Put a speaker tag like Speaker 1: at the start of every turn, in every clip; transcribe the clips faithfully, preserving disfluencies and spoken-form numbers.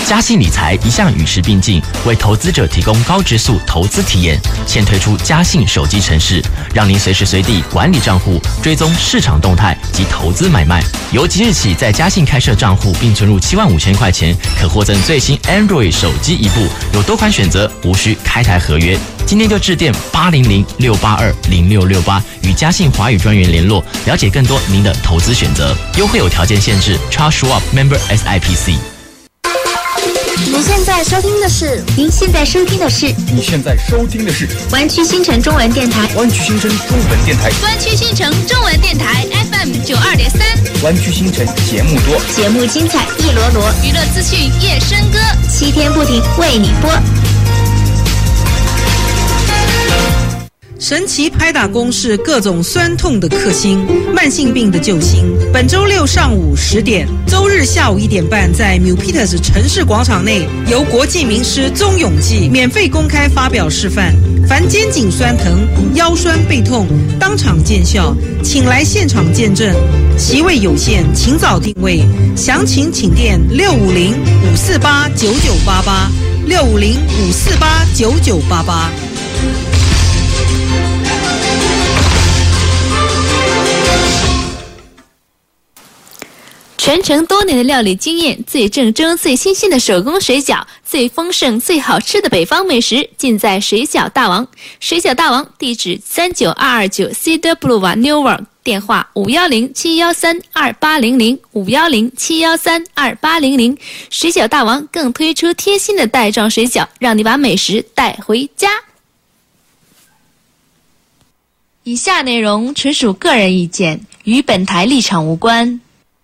Speaker 1: 嘉信理财一向与时并进，为投资者提供高质素投资体验。现推出嘉信手机程式，让您随时随地管理账户，追踪市场动态及投资买卖。由即日起在嘉信开设账户并存入七万五千块钱，可获赠最新 Android 手机一部，有多款选择，无需开台合约。今天就致电八零零六八二零六六八与嘉信华语专员联络，了解更多您的投资选择。优惠有条件限制 ，Charles Schwab Member S I P C。
Speaker 2: 您现在收听的是，
Speaker 3: 您现在收听的是，
Speaker 4: 你现在收听的是
Speaker 3: 湾区新城中文电台，
Speaker 4: 湾区新城中文电台，
Speaker 5: 湾区新城中文电台 F M 九二点三，
Speaker 4: 湾区新城节目多，
Speaker 3: 节目精彩一罗罗，
Speaker 5: 娱乐资讯夜笙歌，
Speaker 3: 七天不停为你播。
Speaker 6: 神奇拍打公式，各种酸痛的克星，慢性病的救星。本周六上午十点，周日下午一点半，在 Milpitas 城市广场内，由国际名师宗永记免费公开发表示范。凡肩颈酸疼、腰酸背痛，当场见效，请来现场见证。席位有限，请早定位。详情请电六五零五四八九九八八六五零五四八九九八八。
Speaker 7: 传承多年的料理经验，最正宗、最新鲜的手工水饺，最丰盛、最好吃的北方美食，尽在水饺大王。水饺大王地址三九二二九 Cedar Boulevard Newark， 电话五一零七一三二八零零五一零七一三二八零零。水饺大王更推出贴心的袋装水饺，让你把美食带回家。以下内容纯属个人意见，与本台立场无关。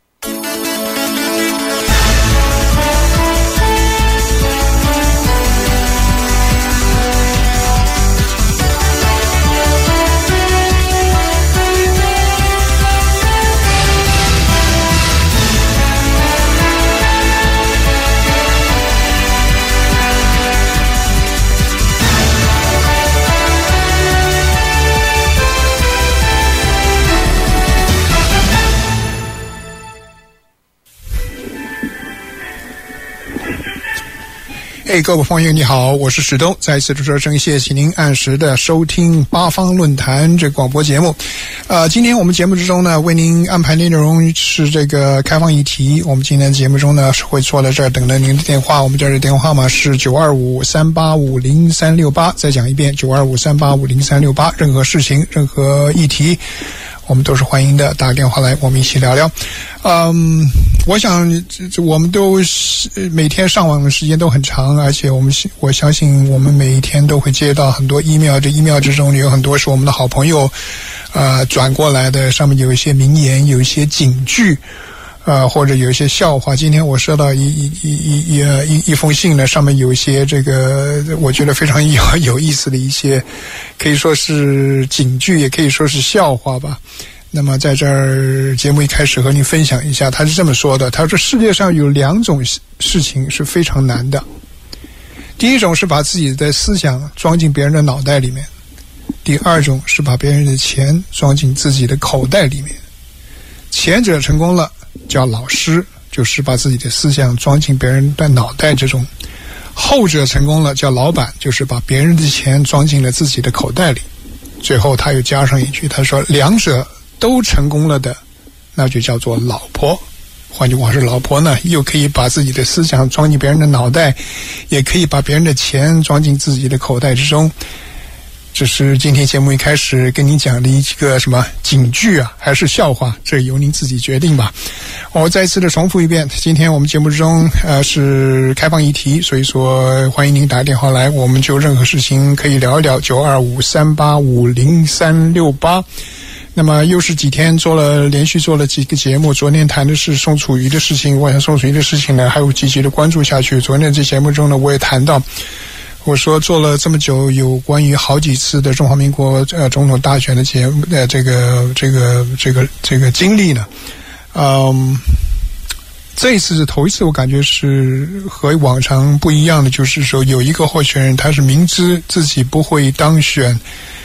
Speaker 8: 嘿、hey, 各位朋友你好，我是史东，再次说声谢谢您按时的收听八方论坛这广播节目。呃，今天我们节目之中呢，为您安排内容是这个开放议题。我们今天的节目中呢，是会坐在这儿等着您的电话。我们这儿的电话号码是九二五三八五零三六八，再讲一遍九二五三八五零三六八。任何事情，任何议题，我们都是欢迎的，打个电话来，我们一起聊聊。嗯，我想我们都每天上网的时间都很长，而且我们我相信我们每一天都会接到很多 email， 这 email 之中有很多是我们的好朋友呃转过来的，上面有一些名言，有一些警句，呃或者有一些笑话。今天我收到一一一一一一封信呢，上面有一些这个我觉得非常有有意思的一些，可以说是警句，也可以说是笑话吧。那么在这儿节目一开始和您分享一下，他是这么说的，他说世界上有两种事情是非常难的，第一种是把自己的思想装进别人的脑袋里面，第二种是把别人的钱装进自己的口袋里面。前者成功了叫老师，就是把自己的思想装进别人的脑袋之中，后者成功了叫老板，就是把别人的钱装进了自己的口袋里。最后他又加上一句，他说两者都成功了的，那就叫做老婆。换句话说，老婆呢又可以把自己的思想装进别人的脑袋，也可以把别人的钱装进自己的口袋之中。这是今天节目一开始跟您讲的一个什么警句啊，还是笑话，这由您自己决定吧。我再次的重复一遍，今天我们节目之中呃是开放议题，所以说欢迎您打电话来，我们就任何事情可以聊一聊。九二五三八五零三六八。那么又是几天做了连续做了几个节目，昨天谈的是宋楚瑜的事情，我想宋楚瑜的事情呢还有积极的关注下去。昨天这节目中呢，我也谈到，我说做了这么久有关于好几次的中华民国呃总统大选的节目呃这个这个这个这个经历呢，嗯，这一次是头一次，我感觉是和往常不一样的，就是说有一个候选人他是明知自己不会当选，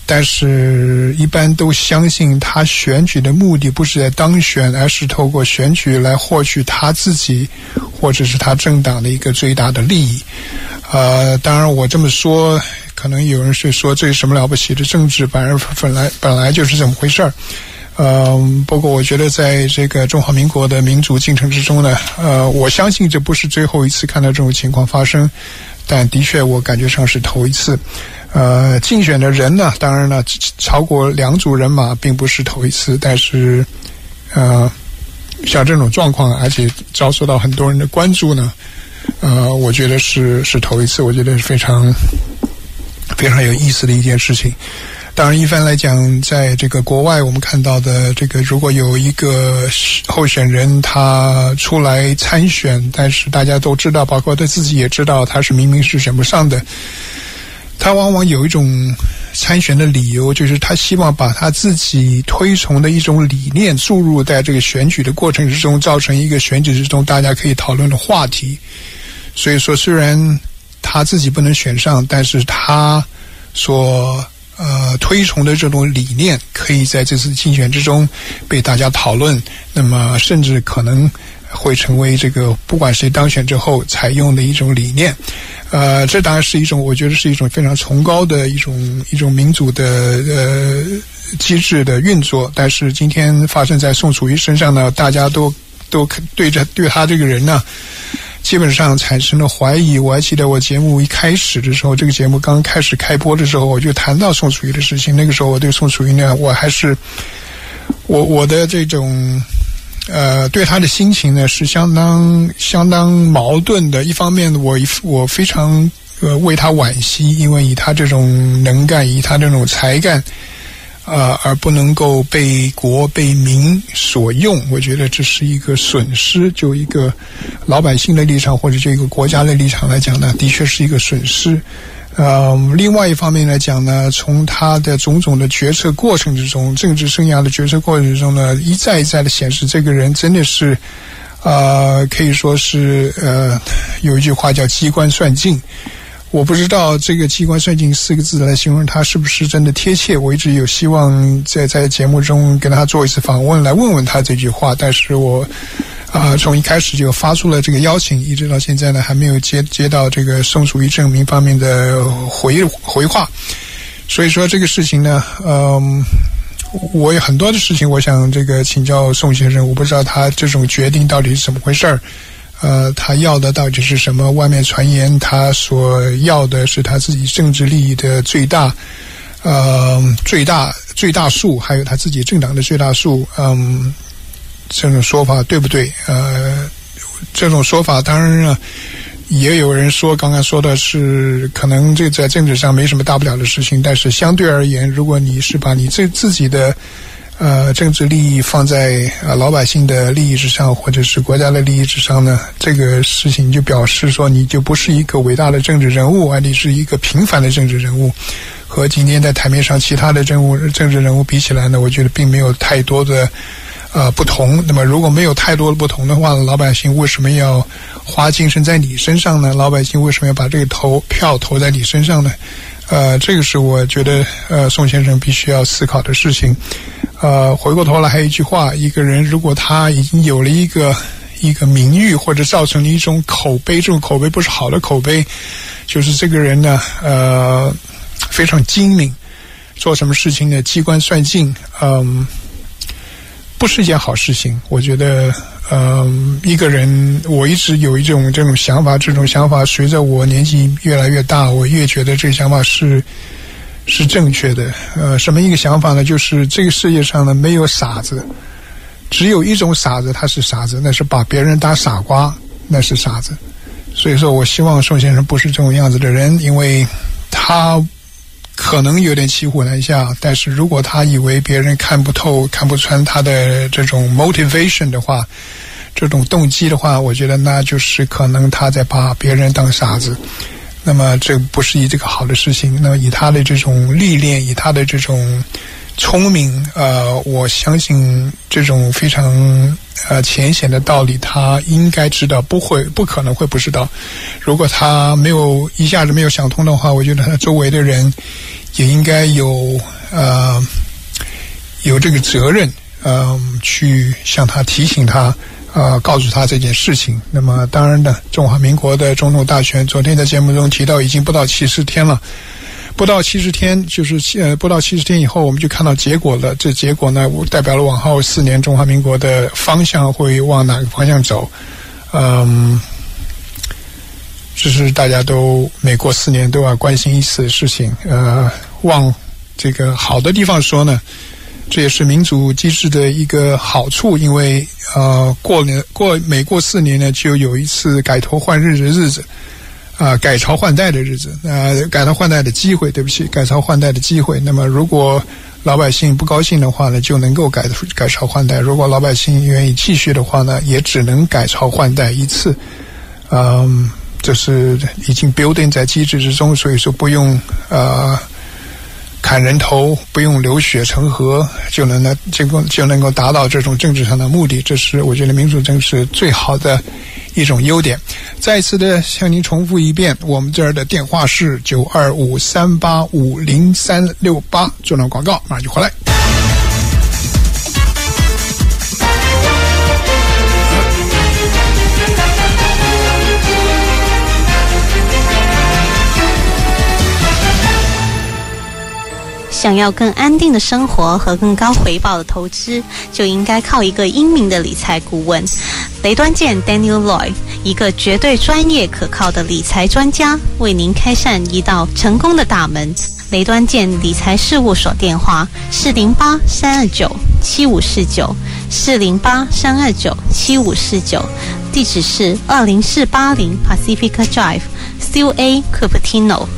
Speaker 8: 但是一般都相信他选举的目的不是在当选，而是透过选举来获取他自己或者是他政党的一个最大的利益。呃，当然我这么说，可能有人是说这是什么了不起的政治，反而本来本来就是这么回事儿。呃，不过我觉得在这个中华民国的民主进程之中呢，呃，我相信这不是最后一次看到这种情况发生，但的确我感觉上是头一次。呃，竞选的人呢，当然了，超过两组人马并不是头一次，但是，呃，像这种状况，而且遭受到很多人的关注呢，呃，我觉得是是头一次，我觉得是非常非常有意思的一件事情。当然，一般来讲，在这个国外，我们看到的这个，如果有一个候选人他出来参选，但是大家都知道，包括他自己也知道，他是明明是选不上的。他往往有一种参选的理由，就是他希望把他自己推崇的一种理念注入在这个选举的过程之中，造成一个选举之中大家可以讨论的话题。所以说，虽然他自己不能选上，但是他所呃推崇的这种理念可以在这次竞选之中被大家讨论，那么甚至可能会成为这个不管谁当选之后采用的一种理念。呃，这当然是一种，我觉得是一种非常崇高的一种一种民主的呃机制的运作。但是今天发生在宋楚瑜身上呢，大家都都对着对他这个人呢，基本上产生了怀疑。我还记得我节目一开始的时候，这个节目刚开始开播的时候，我就谈到宋楚瑜的事情。那个时候我对宋楚瑜呢，我还是我我的这种。呃，对他的心情呢是相当相当矛盾的。一方面，我我非常呃为他惋惜，因为以他这种能干，以他这种才干，呃，而不能够被国被民所用，我觉得这是一个损失。就一个老百姓的立场，或者这个国家的立场来讲呢，的确是一个损失。呃，另外一方面来讲呢，从他的种种的决策过程之中，政治生涯的决策过程之中呢，一再一再的显示，这个人真的是，呃，可以说是呃，有一句话叫机关算尽。我不知道这个机关算尽四个字来形容他是不是真的贴切。我一直有希望在在节目中跟他做一次访问，来问问他这句话，但是我。啊、呃，从一开始就发出了这个邀请，一直到现在呢，还没有接接到这个宋楚瑜证明方面的回回话。所以说这个事情呢，嗯、呃，我有很多的事情，我想这个请教宋先生，我不知道他这种决定到底是怎么回事儿。呃，他要的到底是什么？外面传言他所要的是他自己政治利益的最大，呃，最大最大数，还有他自己政党的最大数，嗯。这种说法对不对？呃，这种说法当然了，也有人说，刚刚说的是可能这在政治上没什么大不了的事情，但是相对而言，如果你是把你自自己的呃政治利益放在呃老百姓的利益之上，或者是国家的利益之上呢，这个事情就表示说你就不是一个伟大的政治人物，而你是一个平凡的政治人物。和今天在台面上其他的政务政治人物比起来呢，我觉得并没有太多的。呃，不同。那么，如果没有太多的不同的话，老百姓为什么要花精神在你身上呢？老百姓为什么要把这个投票投在你身上呢？呃，这个是我觉得呃宋先生必须要思考的事情。呃，回过头来还有一句话：一个人如果他已经有了一个一个名誉，或者造成了一种口碑，这种口碑不是好的口碑，就是这个人呢，呃，非常精明，做什么事情呢机关算尽，嗯。不是一件好事情，我觉得，呃，一个人，我一直有一种这种想法，这种想法随着我年纪越来越大，我越觉得这个想法是是正确的。呃，什么一个想法呢？就是这个世界上呢没有傻子，只有一种傻子，他是傻子，那是把别人当傻瓜，那是傻子。所以说我希望宋先生不是这种样子的人，因为他。可能有点骑虎难下，但是如果他以为别人看不透、看不穿他的这种 motivation 的话，这种动机的话，我觉得那就是可能他在把别人当傻子。那么这不是一这个好的事情。那么以他的这种历练，以他的这种聪明，呃，我相信这种非常呃浅显的道理，他应该知道，不会不可能会不知道。如果他没有一下子没有想通的话，我觉得他周围的人也应该有呃有这个责任，呃，去向他提醒他，呃，告诉他这件事情。那么当然呢，中华民国的总统大选，昨天在节目中提到已经不到七十天了。不到七十天，就是呃，不到七十天以后，我们就看到结果了。这结果呢，代表了往后四年中华民国的方向会往哪个方向走。嗯，这是大家都每过四年都要关心一次的事情。呃，往这个好的地方说呢，这也是民主机制的一个好处，因为呃，过年过每过四年呢，就有一次改头换日的日子。啊、呃，改朝换代的日子，呃，改朝换代的机会，对不起，改朝换代的机会。那么，如果老百姓不高兴的话呢，就能够改改朝换代；如果老百姓愿意继续的话呢，也只能改朝换代一次。嗯，这是已经 building 在机制之中，所以说不用呃砍人头，不用流血成河，就能呢就就能够达到这种政治上的目的。这是我觉得民主政治最好的一种优点。再次的向您重复一遍，我们这儿的电话是九二五三八五零三六八。做段广告，马上就回来。
Speaker 9: 想要更安定的生活和更高回报的投资，就应该靠一个英明的理财顾问。雷端健 Daniel Loy， 一个绝对专业可靠的理财专家，为您开善一道成功的大门。雷端健理财事务所电话四零八三二九七五四九四零八三二九七五四九，地址是二零四八零 Pacific Drive，C A Cupertino。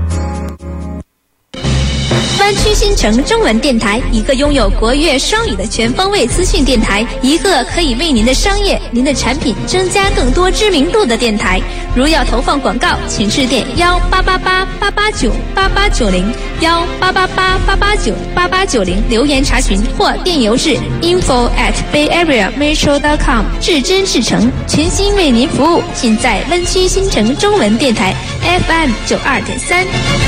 Speaker 5: 湾区新城中文电台，一个拥有国粤双语的全方位资讯电台，一个可以为您的商业、您的产品增加更多知名度的电台。如要投放广告，请致电幺八八八八八九八八九零幺八八八八八九八八九零留言查询，或电邮至 info at bayareametro dot com。至真至诚，全心为您服务，尽在湾区新城中文电台 F M 九二点三。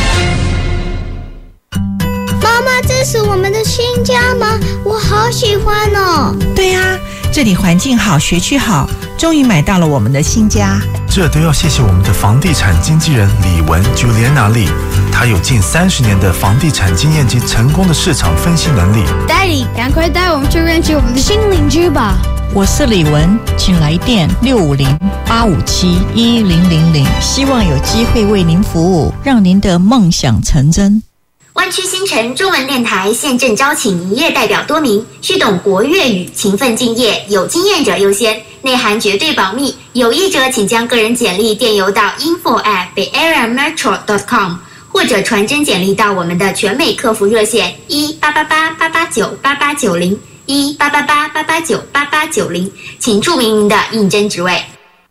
Speaker 2: 妈妈，这是我们的新家吗？我好喜欢哦。
Speaker 10: 对啊，这里环境好，学区好，终于买到了我们的新家。
Speaker 11: 这都要谢谢我们的房地产经纪人李文 Juliana 李，她有近三十年的房地产经验及成功的市场分析能力。
Speaker 2: Daddy， 赶快带我们去认识我们的新邻居吧。
Speaker 12: 我是李文，请来电六五零八五七一零零零，希望有机会为您服务，让您的梦想成真。
Speaker 3: 湾区新城中文电台现正招请营业代表多名，需懂国粤语，勤奋敬业，有经验者优先，内涵绝对保密。有意者请将个人简历电邮到 info at bayareametro dot com， 或者传真简历到我们的全美客服热线一八八八八八九八八九零一八八八八八九八八九零，请注明您的应征职位。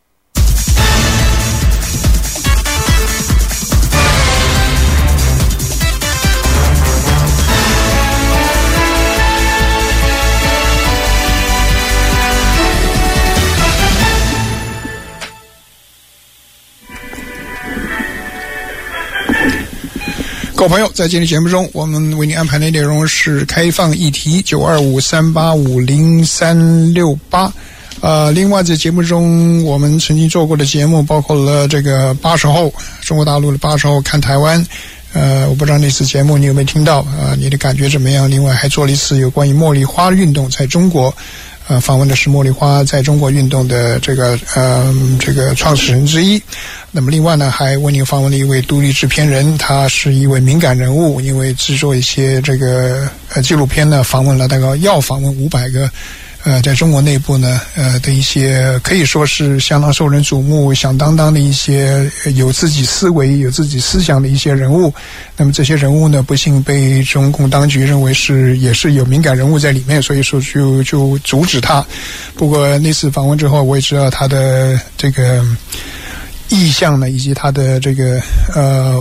Speaker 8: 各位朋友，在今天节目中，我们为您安排的内容是开放议题九二五三八五零三六八。呃，另外在节目中，我们曾经做过的节目包括了这个八十后，中国大陆的八十后看台湾。呃，我不知道那次节目你有没有听到啊、呃？你的感觉怎么样？另外还做了一次有关于茉莉花运动在中国。呃，访问的是茉莉花在中国运动的这个呃这个创始人之一。那么另外呢，还为您访问了一位独立制片人，他是一位敏感人物，因为制作一些这个呃纪录片呢，访问了大概要访问五百个。呃，在中国内部呢，呃的一些可以说是相当受人瞩目、响当当的一些有自己思维、有自己思想的一些人物。那么这些人物呢，不幸被中共当局认为是也是有敏感人物在里面，所以说就就阻止他。不过那次访问之后，我也知道他的这个意向呢，以及他的这个呃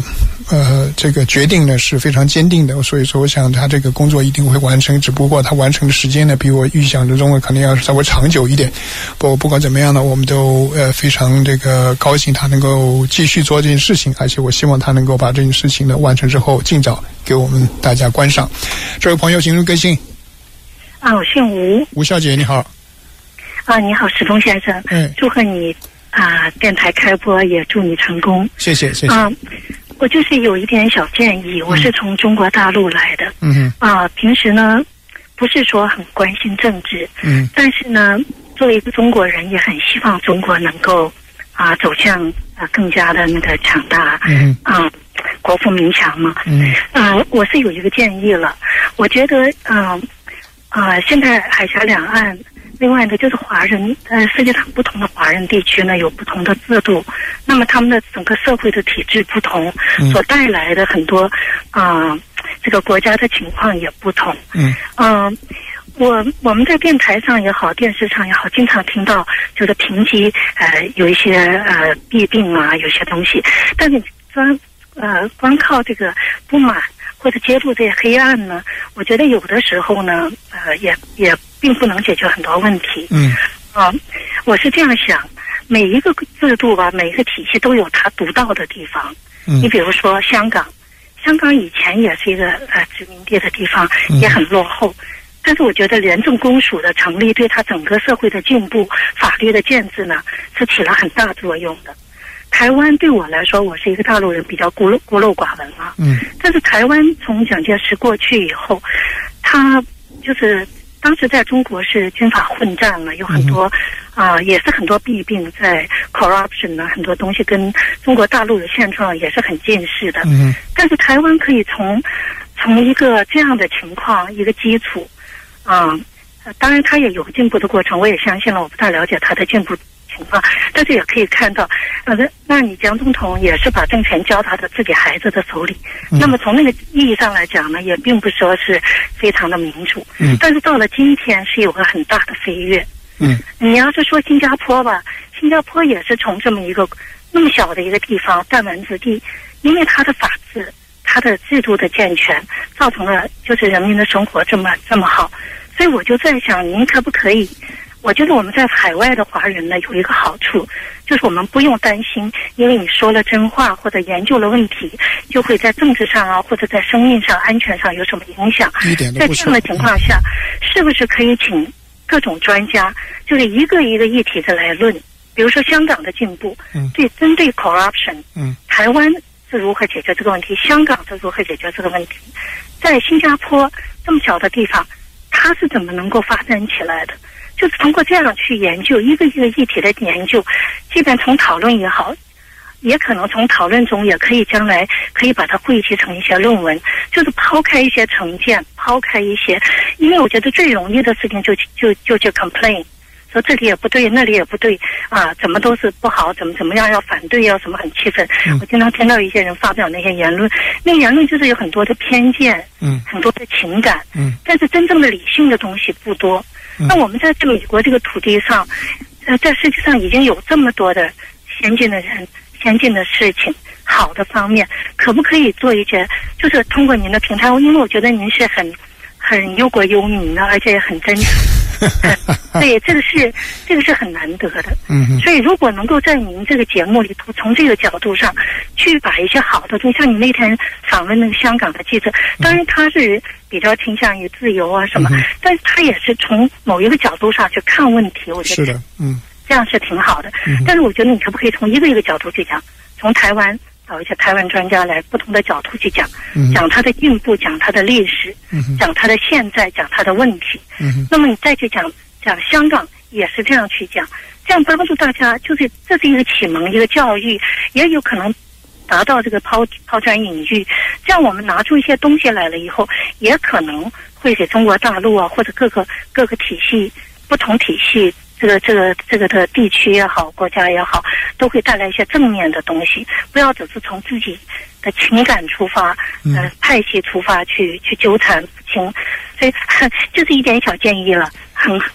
Speaker 8: 呃这个决定呢是非常坚定的，所以说我想他这个工作一定会完成，只不过他完成的时间呢比我预想之中可能要稍微长久一点。不不管怎么样呢，我们都呃非常这个高兴他能够继续做这件事情，而且我希望他能够把这件事情呢完成之后尽早给我们大家观赏。这位朋友请入个性。
Speaker 13: 啊，我姓吴。
Speaker 8: 吴小姐你好。
Speaker 13: 啊，你好，史东先生。嗯。祝贺你啊，电台开播，也祝你成功。
Speaker 8: 谢谢谢谢。
Speaker 13: 啊，我就是有一点小建议，我是从中国大陆来的。
Speaker 8: 嗯哼。
Speaker 13: 啊，平时呢不是说很关心政治。
Speaker 8: 嗯。
Speaker 13: 但是呢，作为一个中国人，也很希望中国能够啊走向啊更加的那个强大。
Speaker 8: 嗯。
Speaker 13: 啊，国富民强嘛。
Speaker 8: 嗯。
Speaker 13: 啊，我是有一个建议了，我觉得嗯。啊、呃，现在海峡两岸，另外呢就是华人，呃，世界上不同的华人地区呢有不同的制度，那么他们的整个社会的体制不同，
Speaker 8: 嗯、
Speaker 13: 所带来的很多啊、呃，这个国家的情况也不同。
Speaker 8: 嗯，
Speaker 13: 嗯、呃，我我们在电台上也好，电视上也好，经常听到就是评级呃有一些呃弊病啊，有些东西，但是光呃光靠这个不满。或者揭露这些黑暗呢，我觉得有的时候呢，呃，也也并不能解决很多问题。
Speaker 8: 嗯，
Speaker 13: 啊、呃，我是这样想，每一个制度吧，每一个体系都有它独到的地方。
Speaker 8: 嗯，
Speaker 13: 你比如说香港，香港以前也是一个呃殖民地的地方，也很落后。嗯、但是我觉得廉政公署的成立，对它整个社会的进步、法律的建制呢，是起了很大作用的。台湾对我来说，我是一个大陆人，比较孤陋孤陋寡闻啊。
Speaker 8: 嗯。
Speaker 13: 但是台湾从蒋介石过去以后，他就是当时在中国是军阀混战了，有很多啊、嗯呃，也是很多弊病，在 corruption 呢，很多东西跟中国大陆的现状也是很近似的。
Speaker 8: 嗯。但
Speaker 13: 是台湾可以从从一个这样的情况，一个基础啊、呃，当然他也有进步的过程，我也相信了，我不太了解他的进步情况，但是也可以看到，呃，那你蒋总统也是把政权交到他自己孩子的手里，
Speaker 8: 嗯、
Speaker 13: 那么从那个意义上来讲呢，也并不说是非常的民主，
Speaker 8: 嗯，
Speaker 13: 但是到了今天是有个很大的飞跃，
Speaker 8: 嗯，
Speaker 13: 你要是说新加坡吧，新加坡也是从这么一个那么小的一个地方弹丸之地，因为它的法治、它的制度的健全，造成了就是人民的生活这么这么好，所以我就在想，您可不可以？我觉得我们在海外的华人呢有一个好处，就是我们不用担心，因为你说了真话或者研究了问题，就会在政治上啊或者在生命上、安全上有什么影响。
Speaker 8: 一点都不
Speaker 13: 在这样的情况下，是不是可以请各种专家，就是一个一个议题的来论？比如说香港的进步，
Speaker 8: 嗯，
Speaker 13: 对，针对 corruption，
Speaker 8: 嗯，
Speaker 13: 台湾是如何解决这个问题？香港是如何解决这个问题？在新加坡这么小的地方，它是怎么能够发展起来的？就是通过这样去研究一个一个议题的研究，即便从讨论也好，也可能从讨论中也可以将来可以把它汇集成一些论文，就是抛开一些成见，抛开一些，因为我觉得最容易的事情就就就就 complain， 说这里也不对，那里也不对啊，怎么都是不好，怎么怎么样要反对，要什么很气愤。
Speaker 8: 嗯、
Speaker 13: 我经常听到一些人发表那些言论，那个言论就是有很多的偏见，
Speaker 8: 嗯，
Speaker 13: 很多的情感，
Speaker 8: 嗯，
Speaker 13: 但是真正的理性的东西不多。那我们在这美国这个土地上，呃，在世界上已经有这么多的先进的人、先进的事情、好的方面，可不可以做一些？就是通过您的平台，因为我觉得您是很、很忧国忧民的，而且也很真实。对，这个是这个是很难得的。
Speaker 8: 嗯，
Speaker 13: 所以如果能够在您这个节目里头，从这个角度上去把一些好的东西，像你那天访问那个香港的记者，当然他是比较倾向于自由啊什么，嗯、但是他也是从某一个角度上去看问题，我觉得
Speaker 8: 是的，嗯，
Speaker 13: 这样是挺好的。
Speaker 8: 嗯、
Speaker 13: 但是我觉得你可不可以从一个一个角度去讲，从台湾找一些台湾专家来不同的角度去讲，
Speaker 8: 嗯、
Speaker 13: 讲他的进步，讲他的历史，
Speaker 8: 嗯、
Speaker 13: 讲他的现在，讲他的问题。
Speaker 8: 嗯、
Speaker 13: 那么你再去讲讲香港，也是这样去讲，这样帮助大家，就是这是一个启蒙，一个教育，也有可能达到这个抛抛砖引玉。这样我们拿出一些东西来了以后，也可能会给中国大陆啊，或者各个各个体系、不同体系。这个这个这个的地区也好，国家也好，都会带来一些正面的东西。不要只是从自己的情感出发，呃，派系出发去去纠缠不清。所以就是一点小建议了，很。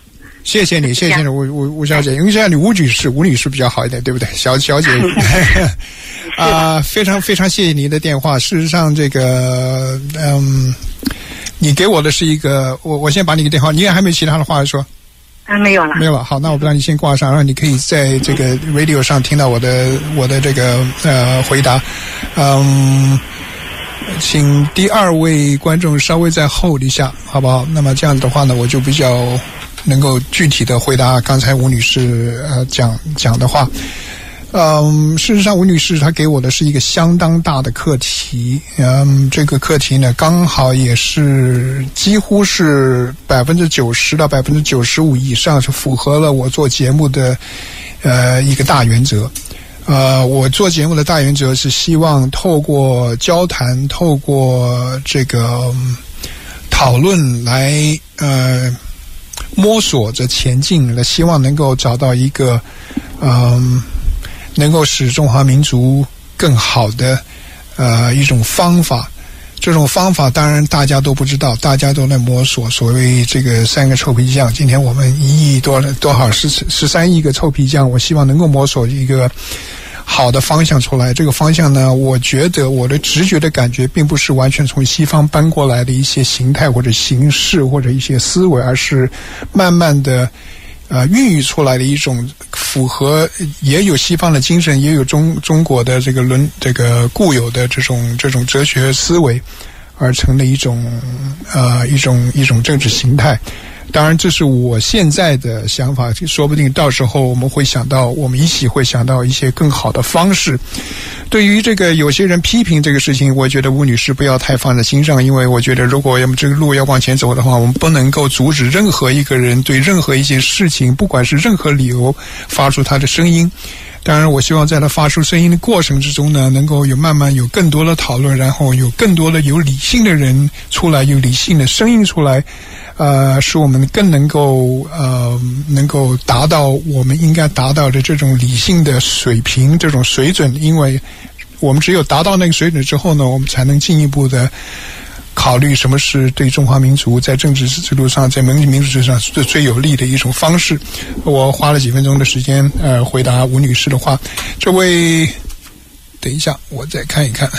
Speaker 8: 谢谢你，谢谢你，吴吴吴小姐，因为这样你吴女士，吴女士比较好一点，对不对？小小姐，啊、呃，非常非常谢谢你的电话。事实上，这个，嗯，你给我的是一个，我我先把你的电话，你也还没有其他的话说？
Speaker 13: 啊，没有了，
Speaker 8: 没有了。好，那我不让你先挂上，然后你可以在这个 radio 上听到我的我的这个呃回答，嗯。请第二位观众稍微再 hold 一下，好不好？那么这样的话呢，我就比较能够具体的回答刚才吴女士呃讲讲的话。嗯，事实上，吴女士她给我的是一个相当大的课题。嗯，这个课题呢，刚好也是几乎是百分之九十到百分之九十五以上是符合了我做节目的呃一个大原则。呃，我做节目的大原则是希望透过交谈，透过这个、嗯、讨论来呃摸索着前进，来希望能够找到一个嗯、呃、能够使中华民族更好的呃一种方法。这种方法当然大家都不知道，大家都在摸索。所谓这个三个臭皮匠，今天我们一亿多多少十十三亿个臭皮匠，我希望能够摸索一个好的方向出来。这个方向呢，我觉得我的直觉的感觉并不是完全从西方搬过来的一些形态或者形式或者一些思维，而是慢慢的呃孕育出来的一种符合也有西方的精神，也有中中国的这个伦这个固有的这种这种哲学思维而成的一种呃一种一种政治形态。当然这是我现在的想法，说不定到时候我们会想到，我们一起会想到一些更好的方式。对于这个有些人批评这个事情，我觉得吴女士不要太放在心上，因为我觉得如果我们这个路要往前走的话，我们不能够阻止任何一个人对任何一件事情，不管是任何理由发出他的声音。当然我希望在他发出声音的过程之中呢，能够有慢慢有更多的讨论，然后有更多的有理性的人出来，有理性的声音出来，呃，使我们更能够呃能够达到我们应该达到的这种理性的水平，这种水准。因为我们只有达到那个水准之后呢，我们才能进一步的考虑什么是对中华民族在政治制度上，在民民主制度上最最有利的一种方式。我花了几分钟的时间呃回答吴女士的话。这位等一下我再看一看，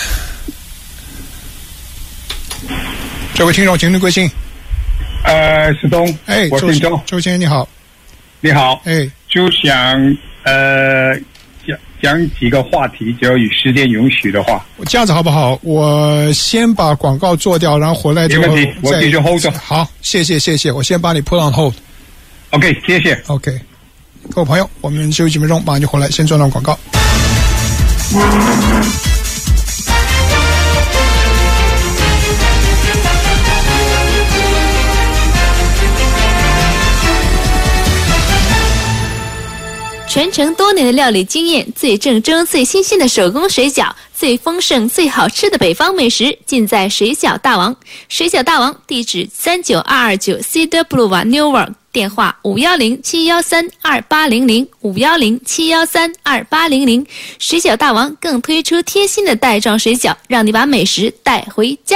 Speaker 8: 这位听众请您贵姓？
Speaker 14: 呃，石东，
Speaker 8: 哎，
Speaker 14: 我姓周，
Speaker 8: 周先生你好。
Speaker 14: 你好，
Speaker 8: 哎，
Speaker 14: 就想呃讲讲几个话题，只要与时间允许的话。
Speaker 8: 这样子好不好？我先把广告做掉，然后回来之后
Speaker 14: 没问题，我继续 hold 着。
Speaker 8: 好，谢谢谢谢，我先把你 put on hold。OK，
Speaker 14: 谢谢。
Speaker 8: OK， 各位朋友，我们休息几分钟，马上就回来，先做段广告。
Speaker 7: 传承多年的料理经验，最正宗、最新鲜的手工水饺，最丰盛、最好吃的北方美食，尽在水饺大王。水饺大王地址三九二二九 C W Newark， 电话五一零七一三二八零零 五一零七一三二八零零。水饺大王更推出贴心的袋装水饺，让你把美食带回家。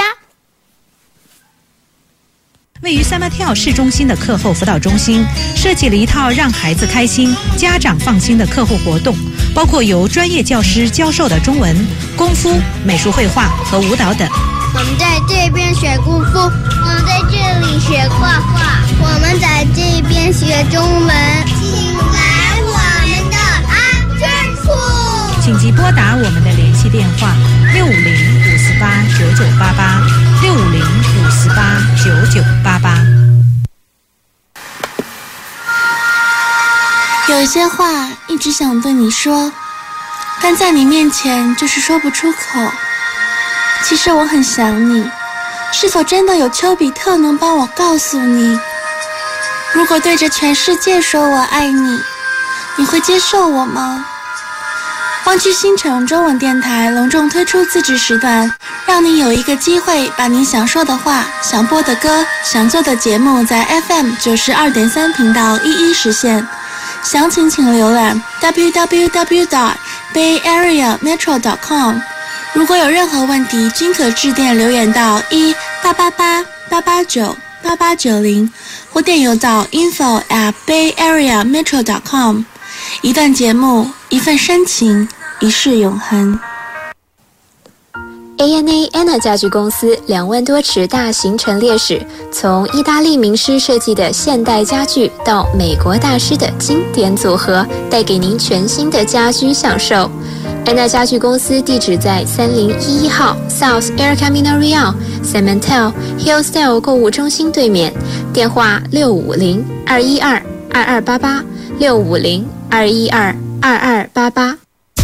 Speaker 15: 位于三马跳市中心的课后辅导中心设计了一套让孩子开心、家长放心的课后活动，包括由专业教师教授的中文、功夫、美术绘画和舞蹈等。
Speaker 2: 我们在这边学功夫，我们在这里学画画，我们在这边学中文。请来我们的安全处，
Speaker 15: 请即拨打我们的联系电话六五零五四八九九八八六五零五四八九九八八。
Speaker 16: 有一些话一直想对你说，但在你面前就是说不出口。其实我很想你，是否真的有丘比特能帮我告诉你？如果对着全世界说我爱你，你会接受我吗？湾区新城中文电台隆重推出自制时段，让你有一个机会把你想说的话、想播的歌、想做的节目在 F M 九十二点三频道一一实现。详情请浏览 w w w dot bay area metro dot com。 如果有任何问题，均可致电留言到一八八八八八九八八九零，或电邮到 info at bay area metro dot com。一段节目，一份深情，一世永恒。
Speaker 7: A N A Anna 家具公司两万多尺大型陈列室，从意大利名师设计的现代家具到美国大师的经典组合，带给您全新的家居享受。安娜家具公司地址在三零一一号 South El Camino Real Cementel Hillsdale 购物中心对面，电话六五零二一二二二八八六五零二一二二二八八。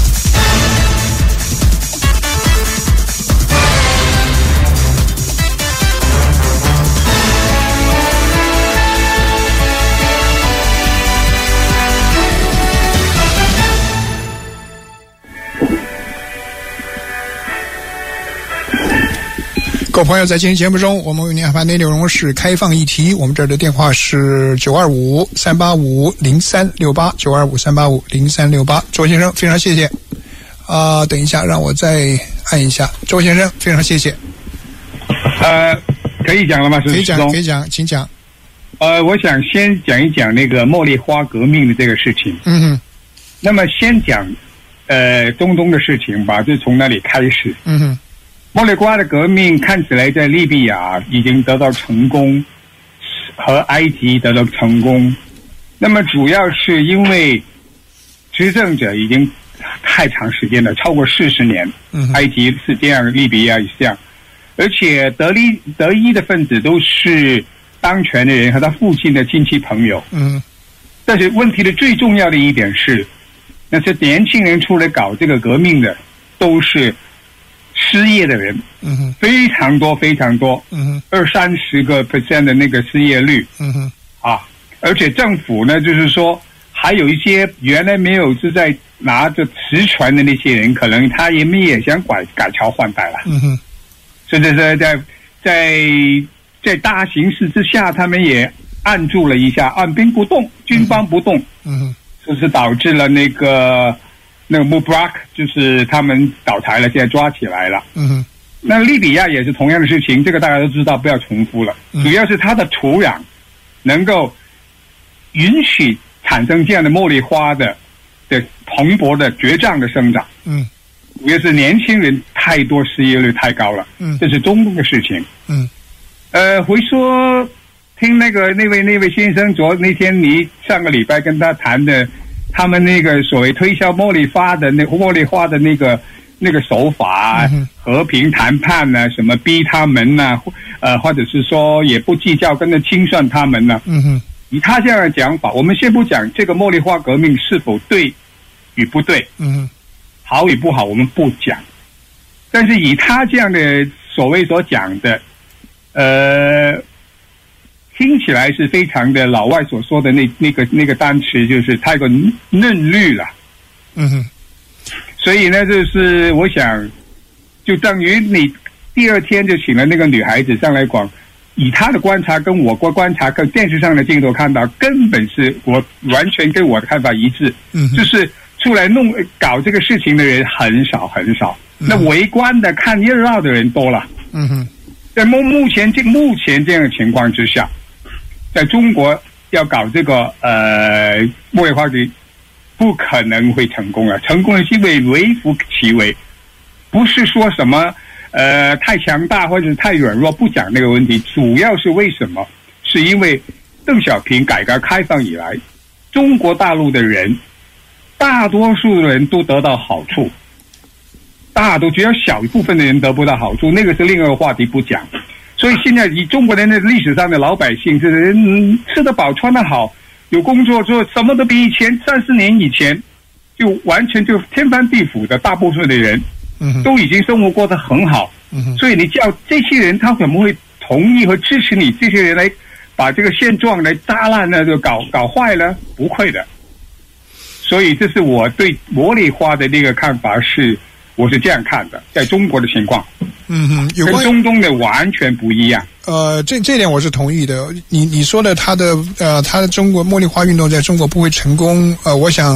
Speaker 8: 各位朋友，在今天节目中，我们为您安排的内容是开放议题。我们这儿的电话是九二五三八五零三六八九二五三八五零三六八。周先生，非常谢谢。啊、呃，等一下，让我再按一下。周先生，非常谢谢。
Speaker 14: 呃，可以讲了吗？
Speaker 8: 可以讲，可以讲，请讲。
Speaker 14: 呃，我想先讲一讲那个茉莉花革命的这个事情。
Speaker 8: 嗯哼。
Speaker 14: 那么先讲呃中东的事情吧，就从那里开始。
Speaker 8: 嗯哼。
Speaker 14: 茉莉花的革命看起来在利比亚已经得到成功，和埃及得到成功。那么主要是因为执政者已经太长时间了，超过四十年。
Speaker 8: 嗯，
Speaker 14: 埃及是这样，利比亚也是这样，而且得利得益的分子都是当权的人和他父亲的亲戚朋友。
Speaker 8: 嗯，
Speaker 14: 但是问题的最重要的一点是，那些年轻人出来搞这个革命的都是失业的人，
Speaker 8: 嗯哼，
Speaker 14: 非常多非常多，
Speaker 8: 嗯哼，
Speaker 14: 二三十个 percent 的那个失业率，
Speaker 8: 嗯哼，
Speaker 14: 啊，而且政府呢，就是说还有一些原来没有是在拿着实权的那些人，可能他也没也想改改朝换代了，
Speaker 8: 嗯哼，
Speaker 14: 甚至是在在在大形势之下，他们也按住了一下，按兵不动，军方不动，
Speaker 8: 嗯哼，
Speaker 14: 就是导致了那个。那个 Mubarak 就是他们倒台了，现在抓起来了。
Speaker 8: 嗯哼，
Speaker 14: 那利比亚也是同样的事情，这个大家都知道，不要重复了。
Speaker 8: 嗯、
Speaker 14: 主要是它的土壤能够允许产生这样的茉莉花的的蓬勃的茁壮的生长。
Speaker 8: 嗯，
Speaker 14: 主要是年轻人太多，失业率太高了。
Speaker 8: 嗯，
Speaker 14: 这是中东的事情。
Speaker 8: 嗯，
Speaker 14: 呃，回说听那个那位那位先生昨那天你上个礼拜跟他谈的。他们那个所谓推销茉莉花的那茉莉花的那个那个手法、
Speaker 8: 嗯、
Speaker 14: 和平谈判呢、啊，什么逼他们呢、啊，呃，或者是说也不计较跟着清算他们呢、啊。
Speaker 8: 嗯哼，
Speaker 14: 以他这样的讲法，我们先不讲这个茉莉花革命是否对与不对，
Speaker 8: 嗯哼，
Speaker 14: 好与不好，我们不讲。但是以他这样的所谓所讲的，呃。听起来是非常的老外所说的那那个那个单词，就是太过嫩绿了。
Speaker 8: 嗯哼，
Speaker 14: 所以呢，就是我想，就等于你第二天就请了那个女孩子上来讲，以她的观察跟我观观察跟电视上的镜头看到，根本是我完全跟我的看法一致。
Speaker 8: 嗯，
Speaker 14: 就是出来弄搞这个事情的人很少很少，
Speaker 8: 嗯、
Speaker 14: 那围观的看热闹的人多了。
Speaker 8: 嗯哼，
Speaker 14: 在目目前这目前这样的情况之下。在中国要搞这个呃茉莉花革，不可能会成功了。成功的是因为微乎其微，不是说什么呃太强大或者是太软弱，不讲那个问题。主要是为什么？是因为邓小平改革开放以来，中国大陆的人大多数的人都得到好处，大多只有小一部分的人得不到好处，那个是另外一个话题，不讲。所以现在以中国人的历史上的老百姓，是人、嗯、吃得饱穿得好，有工作做，什么都比以前三十年以前就完全就天翻地覆的大部分的人，
Speaker 8: 嗯，
Speaker 14: 都已经生活过得很好。
Speaker 8: 嗯，
Speaker 14: 所以你叫这些人，他怎么会同意和支持你这些人来把这个现状来扎烂呢？就搞搞坏了？不会的。所以这是我对茉莉花的那个看法是。我是这样看的，在中国的情况，
Speaker 8: 嗯哼，有
Speaker 14: 跟中东的完全不一样。
Speaker 8: 呃，这这点我是同意的。你你说的他的呃，他的中国茉莉花运动在中国不会成功，呃，我想，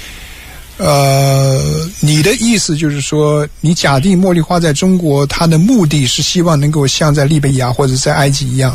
Speaker 8: 呃，你的意思就是说，你假定茉莉花在中国，它的目的是希望能够像在利比亚或者在埃及一样，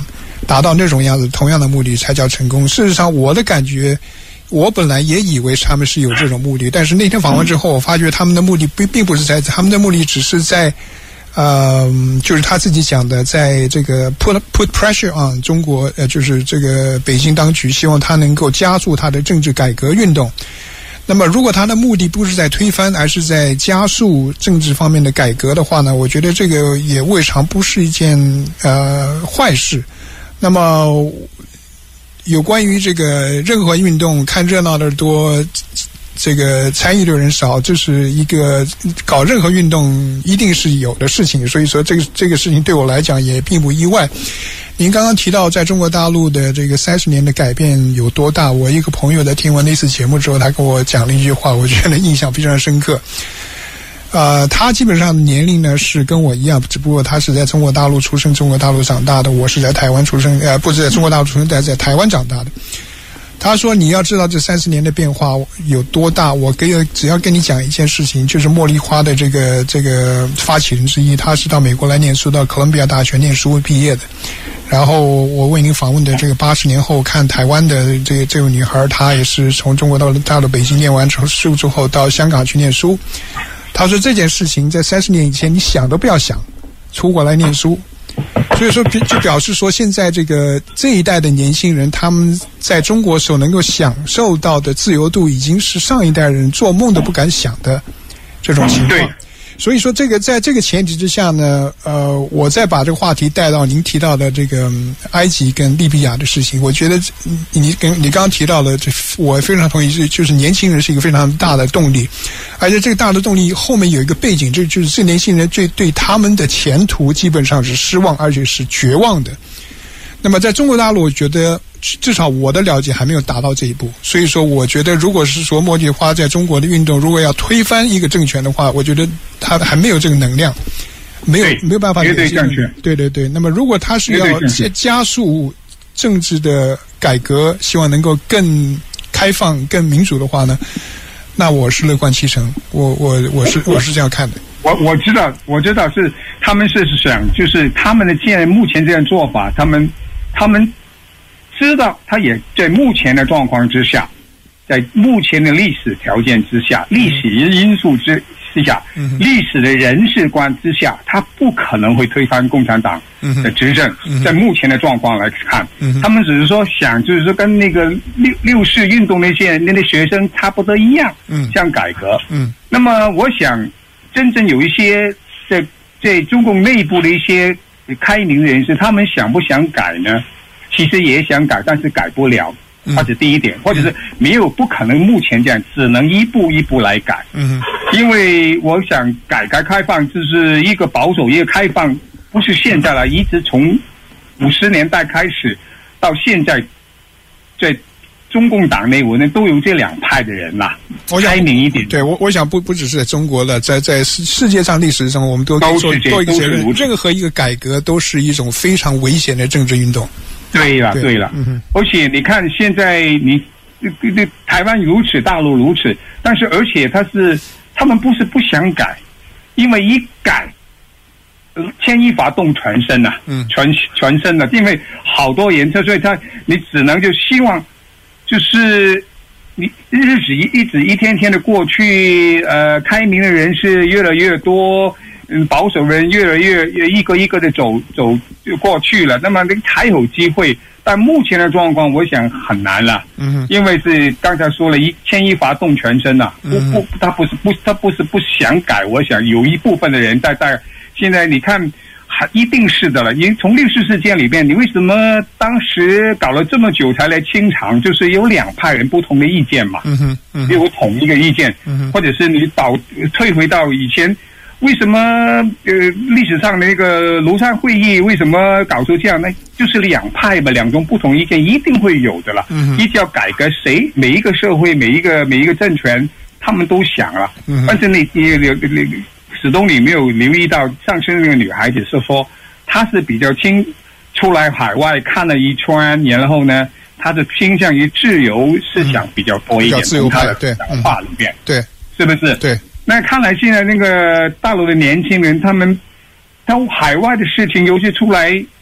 Speaker 8: 达到那种样子同样的目的才叫成功。事实上，我的感觉，我本来也以为他们是有这种目的，但是那天访问之后，我发觉他们的目的并并不是在，他们的目的只是在，呃，就是他自己讲的，在这个 put put pressure on 中国，呃，就是这个北京当局，希望他能够加速他的政治改革运动。那么，如果他的目的不是在推翻，而是在加速政治方面的改革的话呢，我觉得这个也未尝不是一件呃坏事。那么，有关于这个任何运动，看热闹的多，这个参与的人少，这是一个搞任何运动一定是有的事情。所以说，这个这个事情对我来讲也并不意外。您刚刚提到在中国大陆的这个三十年的改变有多大，我一个朋友在听完那次节目之后，他跟我讲了一句话，我觉得印象非常深刻。呃，他基本上年龄呢是跟我一样，只不过他是在中国大陆出生，中国大陆长大的，我是在台湾出生，呃，不是在中国大陆出生，但在台湾长大的。他说：“你要知道这三十年的变化有多大，我给只要跟你讲一件事情，就是茉莉花的这个这个发起人之一，他是到美国来念书，到哥伦比亚大学念书毕业的。然后我为您访问的这个八十年后看台湾的这个这位女孩，她也是从中国到到了北京念完书之后到香港去念书。他说这件事情在三十年以前你想都不要想，出国来念书。”所以说，就表示说，现在这个这一代的年轻人，他们在中国所能够享受到的自由度，已经是上一代人做梦都不敢想的这种情况。所以说，这个在这个前提之下呢，呃，我再把这个话题带到您提到的这个、嗯、埃及跟利比亚的事情，我觉得你跟你刚刚提到的，我非常同意，是就是年轻人是一个非常大的动力，而且这个大的动力后面有一个背景，这就是这年轻人对对他们的前途基本上是失望，而且是绝望的。那么在中国大陆，我觉得至少我的了解还没有达到这一步，所以说我觉得如果是说茉莉花在中国的运动如果要推翻一个政权的话，我觉得他还没有这个能量，没有没有办法有这个，对对对。那么如果他是要加速政治的改革，希望能够更开放更民主的话呢，那我是乐观其成，我我我是我是这样看的。
Speaker 14: 我我知道我知道是他们是想就是他们的现在目前这样做法，他们他们知道他也在目前的状况之下，在目前的历史条件之下，历史因素之之下，历史的人事观之下，他不可能会推翻共产党的执政。在目前的状况来看，他们只是说想就是说跟那个六六四运动那些那些学生差不多一样，想改革。那么我想真正有一些在在中共内部的一些开明人士，他们想不想改呢？其实也想改，但是改不了，或者第一点，或者是没有不可能目前这样，只能一步一步来改。嗯，因为我想改革开放就是一个保守一个开放，不是现在了，一直从五十年代开始到现在，在中共党内我呢都有这两派的人啦，开明一点。
Speaker 8: 对，我我想不不只是在中国了，在在世界上历史上，我们都可以做做一个结论，任何一个改革都是一种非常危险的政治运动。
Speaker 14: 对了，对了，嗯，而且你看现在你对台湾如此，大陆如此，但是而且他是他们不是不想改，因为一改，牵一发动全身呐、啊，嗯，全全身的、啊，因为好多人，所以他你只能就希望，就是你日子一一直一天天的过去，呃，开明的人是越来越多。嗯，保守人越来越一个一个的走走就过去了，那么还有机会，但目前的状况，我想很难了。嗯，因为是刚才说了一牵一发动全身呐、啊，不不，他不是不他不是不想改，我想有一部分的人在在现在你看，还一定是的了。因为从六四事件里边，你为什么当时搞了这么久才来清场？就是有两派人不同的意见嘛，嗯哼，嗯有统一的意见，嗯或者是你倒退回到以前。为什么呃历史上的那个庐山会议为什么搞出这样呢？就是两派嘛，两种不同意见一定会有的了。嗯，一定要改革，谁每一个社会每一个每一个政权，他们都想了。嗯，但是你你你始终你没有留意到，上次那个女孩子是说，她是比较轻出来海外看了一圈，然后呢，她的倾向于自由思想比较多一点，
Speaker 8: 自由派对
Speaker 14: 话里面，
Speaker 8: 对，
Speaker 14: 是不是？
Speaker 8: 对。
Speaker 14: 那看来现在那个大陆的年轻人，他们他海外的事情，尤其出来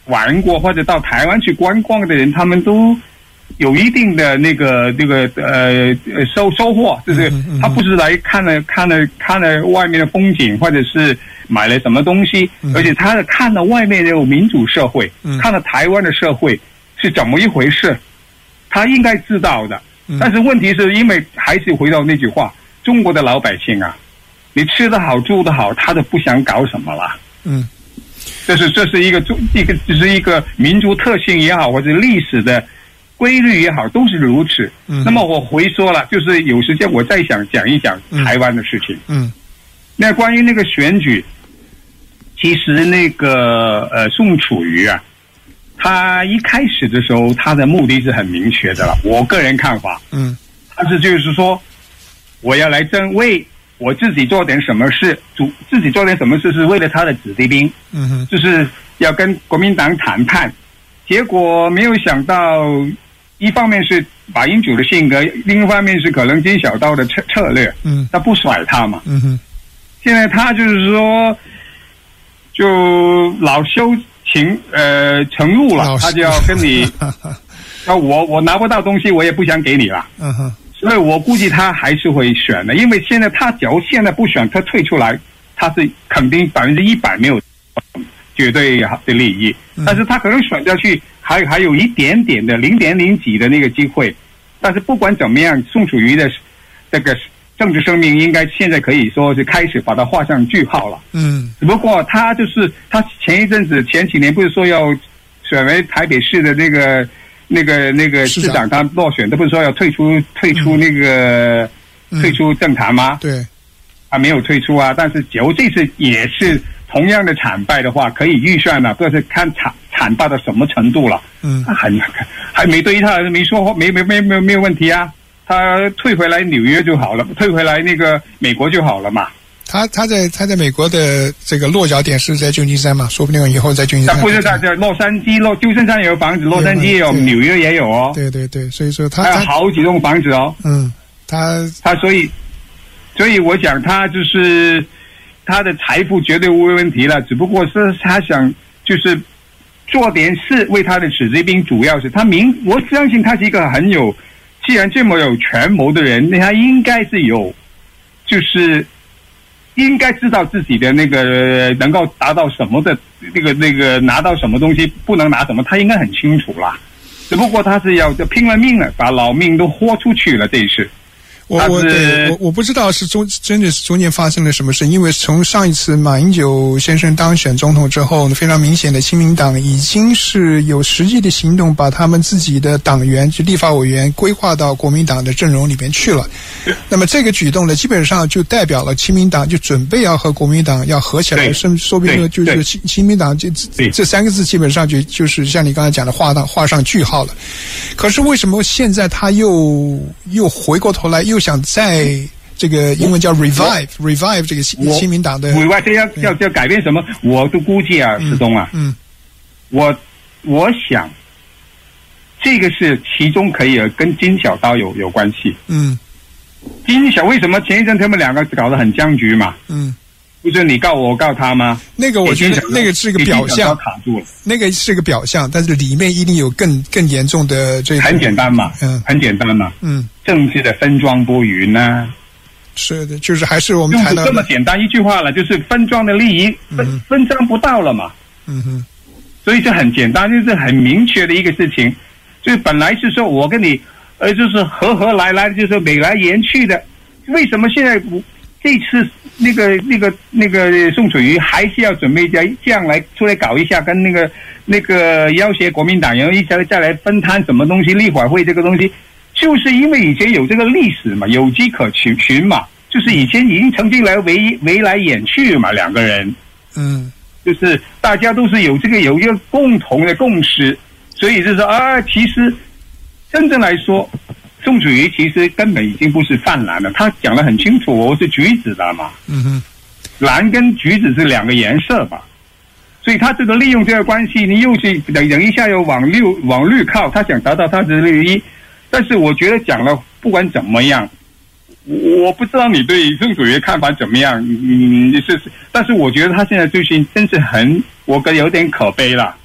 Speaker 14: 玩过或者到台湾去观光的人，他们都有一定的那个那个呃收收获，就是他不是来看了看了看了外面的风景，或者是买了什么东西，而且他看了外面的民主社会，看了台湾的社会是怎么一回事，他应该知道的。但是问题是因为还是回到那句话，中国的老百姓啊，你吃得好住得好，他都不想搞什么了。
Speaker 8: 嗯，
Speaker 14: 这是这是一个一个这是一个民族特性也好，或者历史的规律也好，都是如此。嗯，那么我回说了，就是有时间我再想讲一讲台湾的事情。
Speaker 8: 嗯，
Speaker 14: 那关于那个选举，其实那个呃宋楚瑜啊，他一开始的时候，他的目的是很明确的了。我个人看法，
Speaker 8: 嗯，
Speaker 14: 他是就是说，我要来争为我自己做点什么事，主自己做点什么事是为了他的子弟兵，
Speaker 8: 嗯哼，
Speaker 14: 就是要跟国民党谈判。结果没有想到，一方面是马英九的性格，另一方面是可能金小刀的策策略，
Speaker 8: 嗯，
Speaker 14: 他不甩他嘛，
Speaker 8: 嗯哼，
Speaker 14: 现在他就是说，就老羞情呃成怒了，他就要跟你，那我我拿不到东西，我也不想给你了，
Speaker 8: 嗯哼，
Speaker 14: 所以我估计他还是会选的，因为现在他假如现在不选，他退出来，他是肯定百分之一百没有绝对的利益，但是他可能选下去还还有一点点的零点零几的那个机会，但是不管怎么样，宋楚瑜的这个政治生命应该现在可以说是开始把它画上句号了。
Speaker 8: 嗯，
Speaker 14: 只不过他就是他前一阵子前几年不是说要选为台北市的那个那个那个市长，他落选，他不是说要退出退出那个、嗯、退出政坛吗？
Speaker 8: 对，
Speaker 14: 他没有退出啊，但是假如这次也是同样的惨败的话，可以预算了，这是看惨惨败到什么程度了。
Speaker 8: 嗯，
Speaker 14: 很还没对他没说没没没没没有问题啊，他退回来纽约就好了，退回来那个美国就好了嘛。
Speaker 8: 他他在他在美国的这个落脚点是在旧金山嘛，说不定以后在旧金山。
Speaker 14: 他不是在在洛杉矶，洛旧金山也有房子，洛杉矶也有，纽约也有哦。
Speaker 8: 对对对，所以说他
Speaker 14: 还有好几栋房子哦。
Speaker 8: 嗯，他
Speaker 14: 他所以所以我讲他就是他的财富绝对无问题了，只不过是他想就是做点事为他的子弟兵，主要是他明我相信他是一个很有，既然这么有权谋的人，那他应该是有就是应该知道自己的那个能够达到什么的那个那个拿到什么东西，不能拿什么，他应该很清楚啦。只不过他是要拼了命了，把老命都豁出去了这一次。
Speaker 8: 我我对我我不知道是中真的是中间发生了什么事，因为从上一次马英九先生当选总统之后，非常明显的亲民党已经是有实际的行动，把他们自己的党员就立法委员规划到国民党的阵容里面去了。那么这个举动呢，基本上就代表了亲民党就准备要和国民党要合起来，甚至说不定就是亲亲民党这这三个字基本上就就是像你刚才讲的画上画上句号了。可是为什么现在他又又回过头来又又想在这个英文叫 revive revive 这个亲民党的
Speaker 14: revive 这要要要改变什么？我都估计啊，石东啊，
Speaker 8: 嗯，
Speaker 14: 我我想这个是其中可以跟金小刀有有关系。
Speaker 8: 嗯，
Speaker 14: 金小为什么前一阵他们两个搞得很僵局嘛？
Speaker 8: 嗯，
Speaker 14: 不是你告我，我告他吗？
Speaker 8: 那个我觉得那个是个表象，
Speaker 14: 卡住了。
Speaker 8: 那个是个表象，但是里面一定有更更严重的这个。
Speaker 14: 很简单嘛，
Speaker 8: 嗯，
Speaker 14: 很简单嘛，
Speaker 8: 嗯，
Speaker 14: 政治的分赃不匀呐。
Speaker 8: 是的，就是还是我们谈到
Speaker 14: 这么简单一句话了，就是分赃的利益分、嗯、分赃不到了嘛。
Speaker 8: 嗯哼，
Speaker 14: 所以这很简单，就是很明确的一个事情。就是本来是说我跟你，呃，就是和和来来，就是美来言去的，为什么现在不？这次那个那个那个宋楚瑜还是要准备这样来出来搞一下，跟那个那个要挟国民党，然后一再再来分摊什么东西，立法会这个东西，就是因为以前有这个历史嘛，有迹可循循嘛，就是以前已经曾经来围围来演去嘛，两个人，
Speaker 8: 嗯，
Speaker 14: 就是大家都是有这个有一个共同的共识，所以就是说啊，其实真正来说。宋楚瑜其实根本已经不是泛蓝了，他讲得很清楚，我是橘子的嘛，
Speaker 8: 嗯哼，
Speaker 14: 蓝跟橘子是两个颜色吧，所以他这个利用这个关系，你又是等等一下又往绿往绿靠，他想达到他的利益，但是我觉得讲了不管怎么样，我不知道你对宋楚瑜的看法怎么样，嗯，是，但是我觉得他现在最近真是很，我觉得有点可悲了。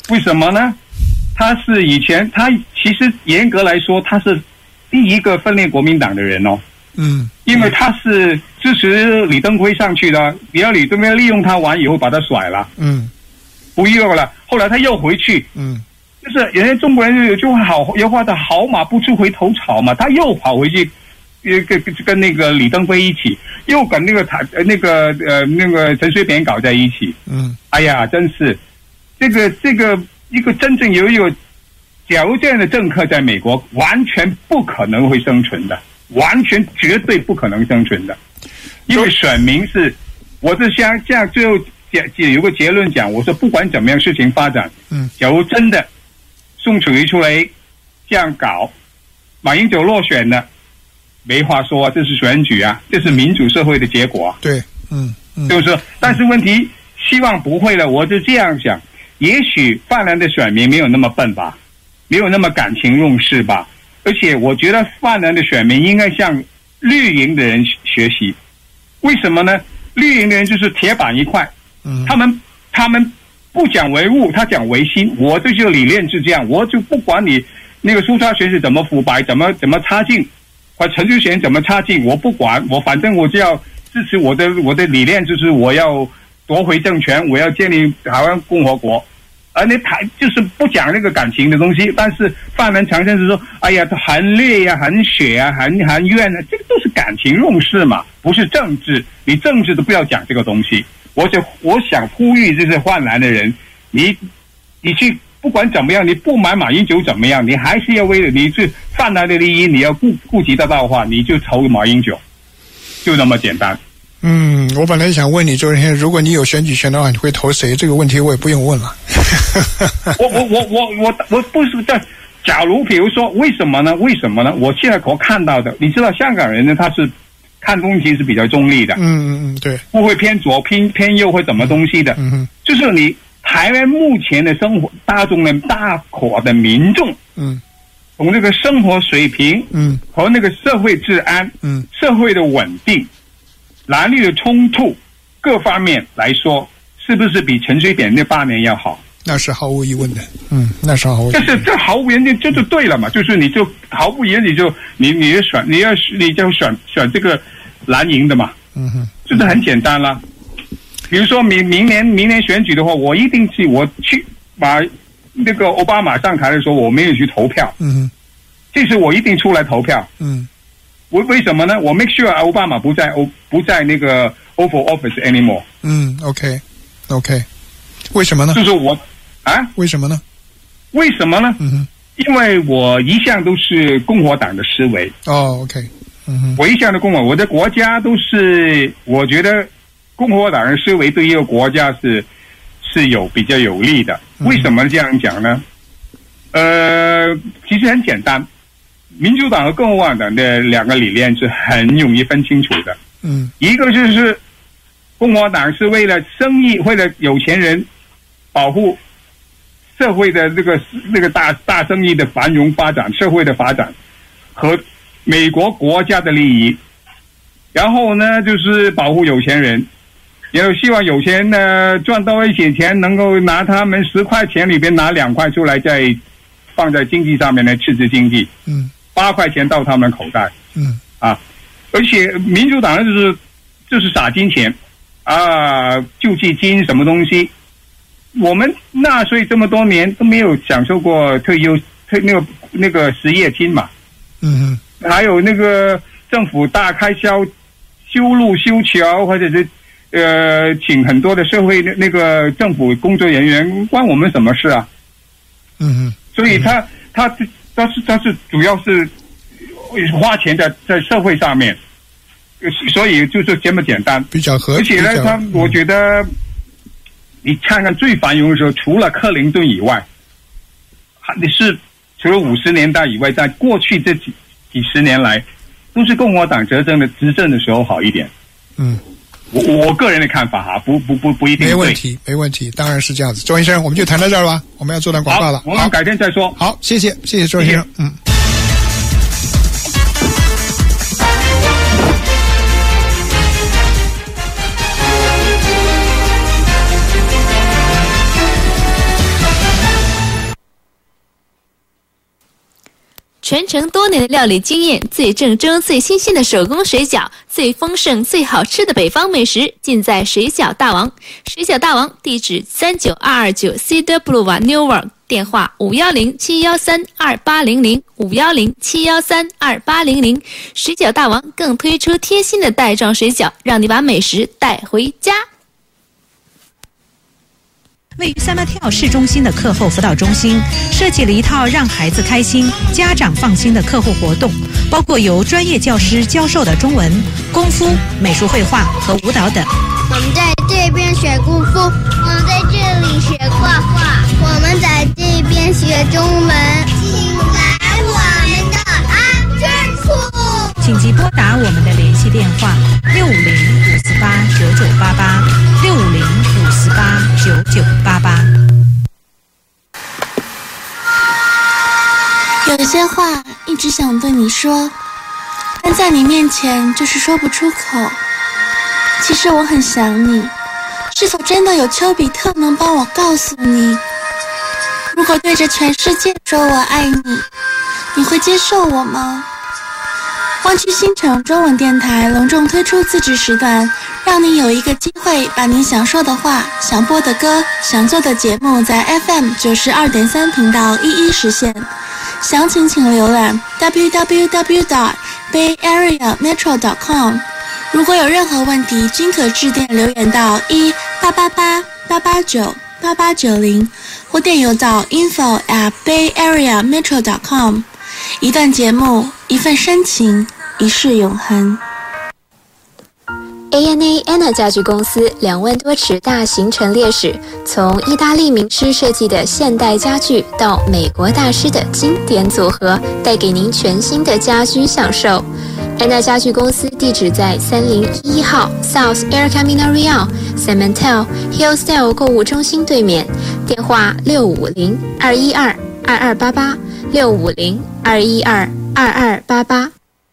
Speaker 14: 为什么呢？他是以前他其实严格来说他是第一个分裂国民党的人哦。
Speaker 8: 嗯，
Speaker 14: 因为他是支持李登辉上去的，然后李登辉利用他完以后把他甩了，
Speaker 8: 嗯，
Speaker 14: 不用了。后来他又回去，
Speaker 8: 嗯，
Speaker 14: 就是人家中国人有句话好，有话的好马不出回头草嘛，他又跑回去，呃，跟跟那个李登辉一起，又跟那个他那个呃那个陈水扁搞在一起，
Speaker 8: 嗯，
Speaker 14: 哎呀，真是这个这个一个真正有一个，假如这样的政客在美国，完全不可能会生存的。完全绝对不可能生存的，因为选民是，我是想这样最后结有个结论讲，我说不管怎么样事情发展，
Speaker 8: 嗯，
Speaker 14: 假如真的宋楚瑜出来这样搞，马英九落选了，没话说啊，这是选举啊，这是民主社会的结果啊，
Speaker 8: 对，嗯，嗯
Speaker 14: 就是说，但是问题希望不会了，我就这样想，也许泛蓝的选民没有那么笨吧，没有那么感情用事吧。而且我觉得泛蓝的选民应该向绿营的人学习，为什么呢？绿营的人就是铁板一块，
Speaker 8: 嗯，
Speaker 14: 他们他们不讲唯物，他讲唯心。我这就理念是这样，我就不管你那个苏超选是怎么腐败，怎么怎么差劲，或陈水扁怎么差劲，我不管，我反正我就要支持我的我的理念，就是我要夺回政权，我要建立台湾共和国。而那台就是不讲那个感情的东西，但是泛蓝常常是说，哎呀，很烈呀、啊，很血啊，很很怨啊，这个都是感情用事嘛，不是政治。你政治都不要讲这个东西。我就我想呼吁这些泛蓝的人，你你去不管怎么样，你不买马英九怎么样，你还是要为了你是泛蓝的利益，你要顾顾及得到的话，你就投马英九，就那么简单。
Speaker 8: 嗯，我本来想问你，周先生，如果你有选举权的话，你会投谁？这个问题我也不用问了。
Speaker 14: 我我我我我我不是在，假如比如说为什么呢？为什么呢？我现在我看到的，你知道香港人呢，他是看东西是比较中立的，
Speaker 8: 嗯嗯嗯，对，
Speaker 14: 不会偏左偏偏右或什么东西的。
Speaker 8: 嗯哼，
Speaker 14: 就是你台湾目前的生活，大众的大伙的民众，
Speaker 8: 嗯，
Speaker 14: 从这个生活水平，
Speaker 8: 嗯，
Speaker 14: 和那个社会治安，
Speaker 8: 嗯，
Speaker 14: 社会的稳定。蓝绿的冲突各方面来说，是不是比陈水扁那八年要好？
Speaker 8: 那是毫无疑问的，嗯，那是毫无疑问的。
Speaker 14: 但是这毫无疑问就是对了嘛，就是你就毫无疑问你就你你就选你要你就选选这个蓝营的嘛，
Speaker 8: 嗯哼，
Speaker 14: 就是很简单啦。比如说明明年明年选举的话，我一定去我去把那个奥巴马上台的时候，我没有去投票，
Speaker 8: 嗯哼，
Speaker 14: 这次我一定出来投票，
Speaker 8: 嗯。
Speaker 14: 为为什么呢？我 make sure 奥巴马不在欧不在那个 Oval Office anymore。
Speaker 8: 嗯 ，OK，OK，、okay, okay. 为什么呢？
Speaker 14: 就是我啊，
Speaker 8: 为什么呢？
Speaker 14: 为什么呢？
Speaker 8: 嗯哼，
Speaker 14: 因为我一向都是共和党的思维。
Speaker 8: 哦 ，OK， 嗯哼，
Speaker 14: 我一向的共和，我的国家都是，我觉得共和党的思维对一个国家是是有比较有利的。为什么这样讲呢？呃，其实很简单。民主党和共和党的两个理念是很容易分清楚的。
Speaker 8: 嗯，
Speaker 14: 一个就是共和党是为了生意，为了有钱人保护社会的这个那个大大生意的繁荣发展，社会的发展和美国国家的利益。然后呢，就是保护有钱人，然后希望有钱人呢赚到一些钱，能够拿他们十块钱里边拿两块出来，再放在经济上面来刺激经济。
Speaker 8: 嗯。
Speaker 14: 八块钱到他们口袋，
Speaker 8: 嗯
Speaker 14: 啊，而且民主党就是就是撒金钱啊，救济金什么东西，我们纳税这么多年都没有享受过退休退那个那个失业金嘛，
Speaker 8: 嗯
Speaker 14: 哼，还有那个政府大开销，修路修桥，或者是呃请很多的社会那个政府工作人员，关我们什么事啊？
Speaker 8: 嗯哼，
Speaker 14: 所以他他。但是，但是主要是花钱在在社会上面，所以就是这么简单，
Speaker 8: 比较合
Speaker 14: 理。而且呢，他我觉得，你看看最繁荣的时候，除了克林顿以外，你是除了五十年代以外，在过去这几几十年来，都是共和党执政的执政的时候好一点。
Speaker 8: 嗯，
Speaker 14: 我我个人的看法哈，不不不不一定
Speaker 8: 没问题，没问题，当然是这样子。周先生，我们就谈到这儿吧，我们要做段广告了。
Speaker 14: 好，我们改天再说。
Speaker 8: 好，谢谢，谢谢周先生，嗯。
Speaker 7: 传承多年的料理经验，最正宗、最新鲜的手工水饺，最丰盛、最好吃的北方美食，尽在水饺大王。水饺大王地址三九二二九 C W Newark， 电话五幺零七幺三二八零零五幺零七幺三二八零零。水饺大王更推出贴心的袋装水饺，让你把美食带回家。
Speaker 15: 位于三马跳市中心的课后辅导中心，设计了一套让孩子开心、家长放心的课后活动，包括由专业教师教授的中文、功夫、美术绘画和舞蹈等。
Speaker 2: 我们在这边学功夫，我们在这里学画画，我们在这边学中文，请来我们的安全处。
Speaker 15: 请即拨打我们的联系电话六五零五四八九九八八六五零五四八九九八八。
Speaker 16: 有些话一直想对你说，但在你面前就是说不出口。其实我很想你，是否真的有丘比特能帮我告诉你？如果对着全世界说我爱你，你会接受我吗？湾区新城中文电台隆重推出自制时段，让你有一个机会把你想说的话、想播的歌、想做的节目在 F M 九十二点三频道一一实现。详情请浏览 w w w dot bay area metro dot com。 如果有任何问题，均可致电留言到一八八八八八九八八九零，或电邮到 info at bay area metro dot com。 一段节目，一份深情，一世永恒。
Speaker 17: A N A Anna 家具公司两万多尺大型陈列室，从意大利名师设计的现代家具到美国大师的经典组合，带给您全新的家居享受。安娜家具公司地址在三零一一号 South El Camino Real San Mateo Hillsdale 购物中心对面，电话六五零二一二二二八八六五零二一二二二八八。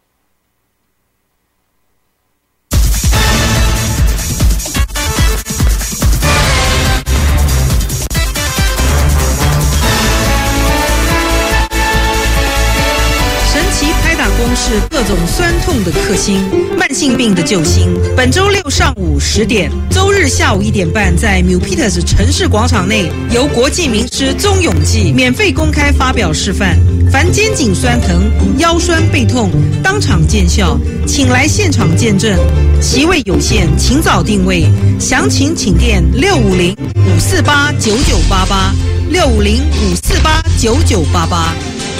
Speaker 6: 是各种酸痛的克星，慢性病的救星。本周六上午十点，周日下午一点半，在 Milpitas 城市广场内，由国际名师宗永记免费公开发表示范。凡肩颈酸疼、腰酸背痛，当场见效，请来现场见证。席位有限，请早定位。详情请电六五零五四八九九八八六五零五四八九九八八。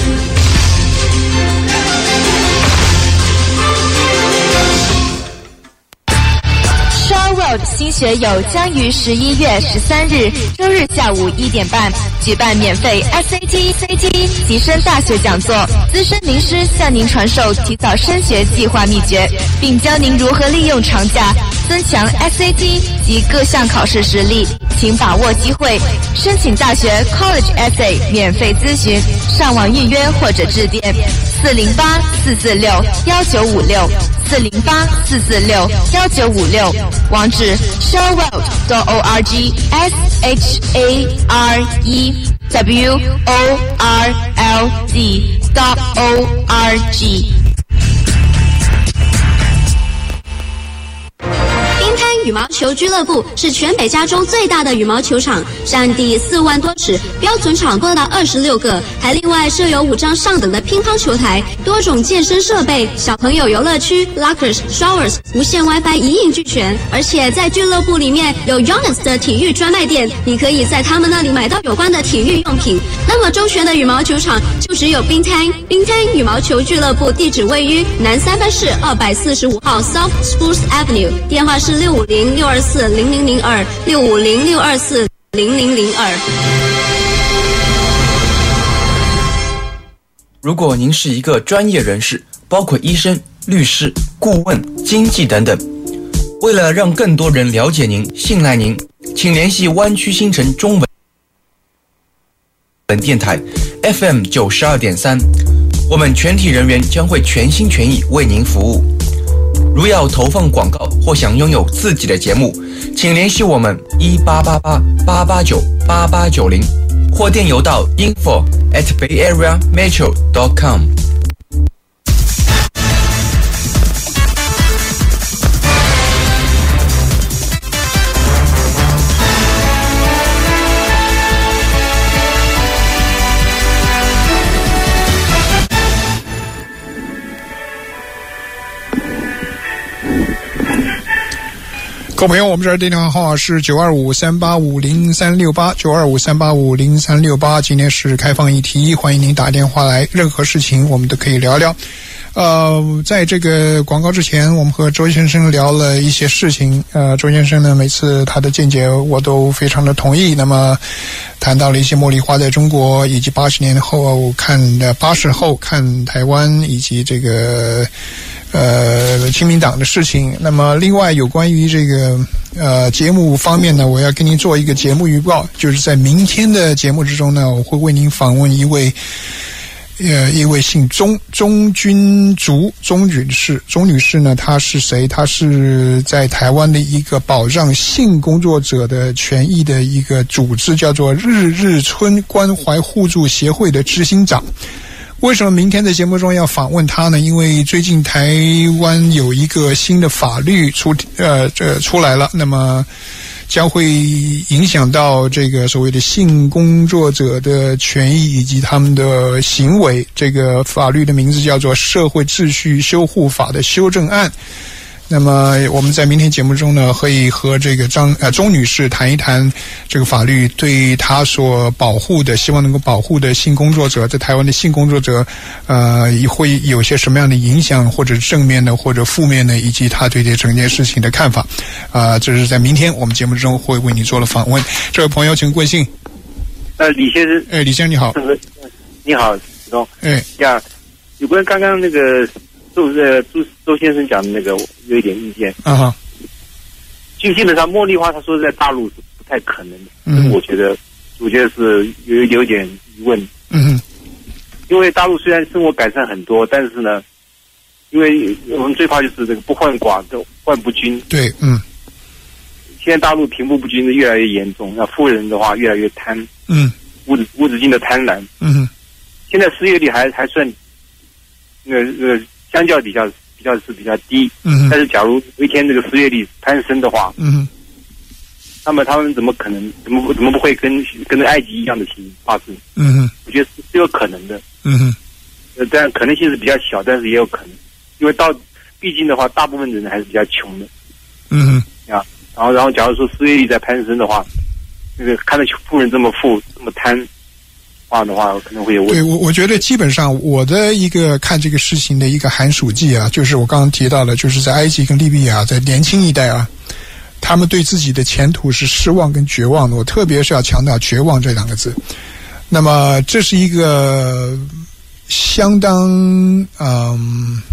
Speaker 18: Road 新学友将于十一月十三日周日下午一点半举办免费 S A T C T 提升大学讲座，资深名师向您传授提早升学计划秘诀，并教您如何利用长假增强 S A T 及各项考试实力，请把握机会。申请大学 College Essay 免费咨询，上网预约或者致电四零八四四六幺九五六四零八四四六幺九五六，网址 shareweld dot org s h a r e w o r l d dot o r g。
Speaker 19: 羽毛球俱乐部是全北加州最大的羽毛球场，占地四万多尺，标准场多达二十六个，还另外设有五张上等的乒乓球台，多种健身设备，小朋友游乐区 lockers showers 无线 WiFi 一应俱全。而且在俱乐部里面有 Youngest 的体育专卖店，你可以在他们那里买到有关的体育用品。那么周旋的羽毛球场就只有冰滩。冰滩羽毛球俱乐部地址位于南三藩市二百四十五号 South Spruce Avenue， 电话是六五零六二四零零零二六五零六二四零零零二。
Speaker 4: 如果您是一个专业人士，包括医生、律师、顾问、经纪等等，为了让更多人了解您、信赖您，请联系湾区新城中文电台 F M 九十二点三，我们全体人员将会全心全意为您服务。如要投放广告或想拥有自己的节目，请联系我们一八八八八八九八八九零，或电邮到 info at bay area metro dot com。
Speaker 8: 各位朋友，我们这儿电话号码是九二五三八五零三六八，九二五三八五零三六八。今天是开放议题，欢迎您打电话来，任何事情我们都可以聊聊。呃，在这个广告之前，我们和周先生聊了一些事情。呃，周先生呢，每次他的见解我都非常的同意。那么，谈到了一些茉莉花在中国，以及八十年后看的八十后看台湾，以及这个呃亲民党的事情。那么，另外有关于这个呃节目方面呢，我要跟您做一个节目预告，就是在明天的节目之中呢，我会为您访问一位。呃，一位姓钟钟君竹钟女士，钟女士呢，她是谁？她是在台湾的一个保障性工作者的权益的一个组织，叫做日日春关怀互助协会的执行长。为什么明天的节目中要访问她呢？因为最近台湾有一个新的法律出呃这出来了，那么将会影响到这个所谓的性工作者的权益以及他们的行为。这个法律的名字叫做《社会秩序修护法》的修正案。那么我们在明天节目中呢，可以和这个张呃钟女士谈一谈这个法律对她所保护的，希望能够保护的性工作者，在台湾的性工作者，呃，会有些什么样的影响，或者正面的，或者负面的，以及她对这整件事情的看法。啊、呃，这是在明天我们节目中会为你做了访问。这位朋友，请贵姓？
Speaker 20: 呃，李先生。
Speaker 8: 哎，李先生你好。
Speaker 20: 你好，子东。
Speaker 8: 哎
Speaker 20: 呀，有关刚刚那个。周呃周周先生讲的那个有一点意见
Speaker 8: 啊哈，
Speaker 20: 就基本上茉莉花他说在大陆是不太可能的，
Speaker 8: 嗯，
Speaker 20: 我觉得我觉得是有有点疑问，
Speaker 8: 嗯，
Speaker 20: 因为大陆虽然生活改善很多，但是呢，因为我们最怕就是这个不患寡的患不均，
Speaker 8: 对，嗯，
Speaker 20: 现在大陆贫富不均的越来越严重，那富人的话越来越贪，
Speaker 8: 嗯，
Speaker 20: 无止无止境的贪婪，
Speaker 8: 嗯，
Speaker 20: 现在失业率还还算那个那个。相较比较比较是比较低，
Speaker 8: 嗯，
Speaker 20: 但是假如有一天这个失业率攀升的话，
Speaker 8: 嗯，
Speaker 20: 那么他们怎么可能怎么怎么不会跟跟着埃及一样的情形发生？
Speaker 8: 嗯，
Speaker 20: 我觉得是有可能的，
Speaker 8: 嗯，
Speaker 20: 呃，但可能性是比较小，但是也有可能，因为到毕竟的话，大部分人还是比较穷的，
Speaker 8: 嗯，
Speaker 20: 啊，然后然后假如说失业率在攀升的话，那个看着富人这么富这么贪。话的话可能会有问题。
Speaker 8: 对，我我觉得基本上我的一个看这个事情的一个寒暑季啊，就是我刚刚提到的，就是在埃及跟利比亚，在年轻一代啊，他们对自己的前途是失望跟绝望的。我特别是要强调绝望这两个字。那么这是一个相当嗯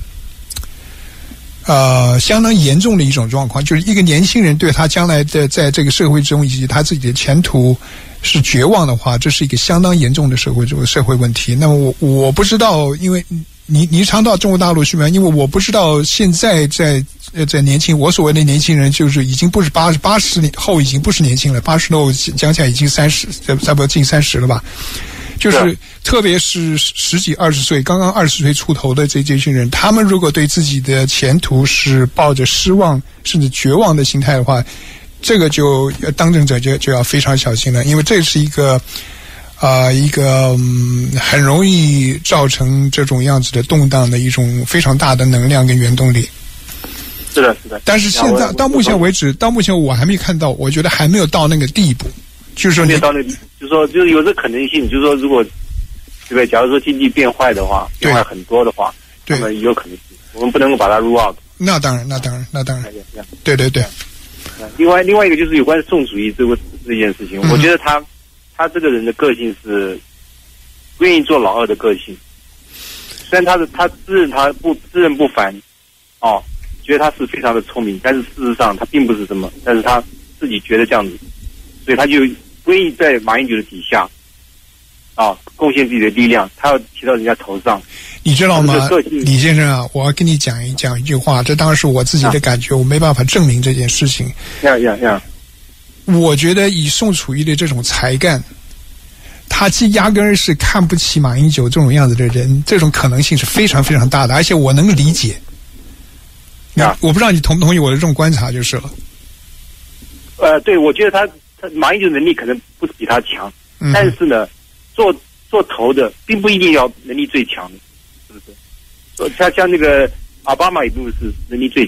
Speaker 8: 呃相当严重的一种状况，就是一个年轻人对他将来的在这个社会中以及他自己的前途是绝望的话，这是一个相当严重的社会社会问题。那么我我不知道，因为你你常到中国大陆去吗？因为我不知道现在在呃在年轻，我所谓的年轻人就是已经不是八八十年后已经不是年轻了，八十后将近已经三十，差不多近三十了吧。就是特别是十几二十岁，刚刚二十岁出头的这这群人，他们如果对自己的前途是抱着失望甚至绝望的心态的话，这个就当政者就就要非常小心了，因为这是一个啊、呃、一个、嗯、很容易造成这种样子的动荡的一种非常大的能量跟原动力。
Speaker 20: 是的，是的。
Speaker 8: 但是现在到目前为止，到目前我还没看到，我觉得还没有到那个地步。就是说你，
Speaker 20: 没有到那个，就是说，就是有这可能性，就是说，如果对不对？假如说经济变坏的话，变坏很多的话，那么有可能性，我们不能够把它 rule out。
Speaker 8: 那当然，那当然，那当然。对对对。
Speaker 20: 另外，另外一个就是有关宋楚瑜这个这件事情，嗯、我觉得他他这个人的个性是不愿意做老二的个性。虽然他的他自认他不自认不凡，哦，觉得他是非常的聪明，但是事实上他并不是这么，但是他自己觉得这样子，所以他就不愿意在马英九的底下啊贡献自己的力量，他要提到人家头上。
Speaker 8: 你知道吗，李先生啊，我要跟你讲一讲一句话，这当然是我自己的感觉，啊、我没办法证明这件事情。
Speaker 20: 呀呀呀！
Speaker 8: 我觉得以宋楚瑜的这种才干，他其实压根儿是看不起马英九这种样子的人，这种可能性是非常非常大的，而且我能理解。
Speaker 20: 啊，
Speaker 8: 我不知道你同不同意我的这种观察就是了。
Speaker 20: 呃，对，我觉得他他马英九能力可能不比他强，
Speaker 8: 嗯、
Speaker 20: 但是呢，做做头的并不一定要能力最强的。是不是？像像那个奥巴马也并不是能力最强的，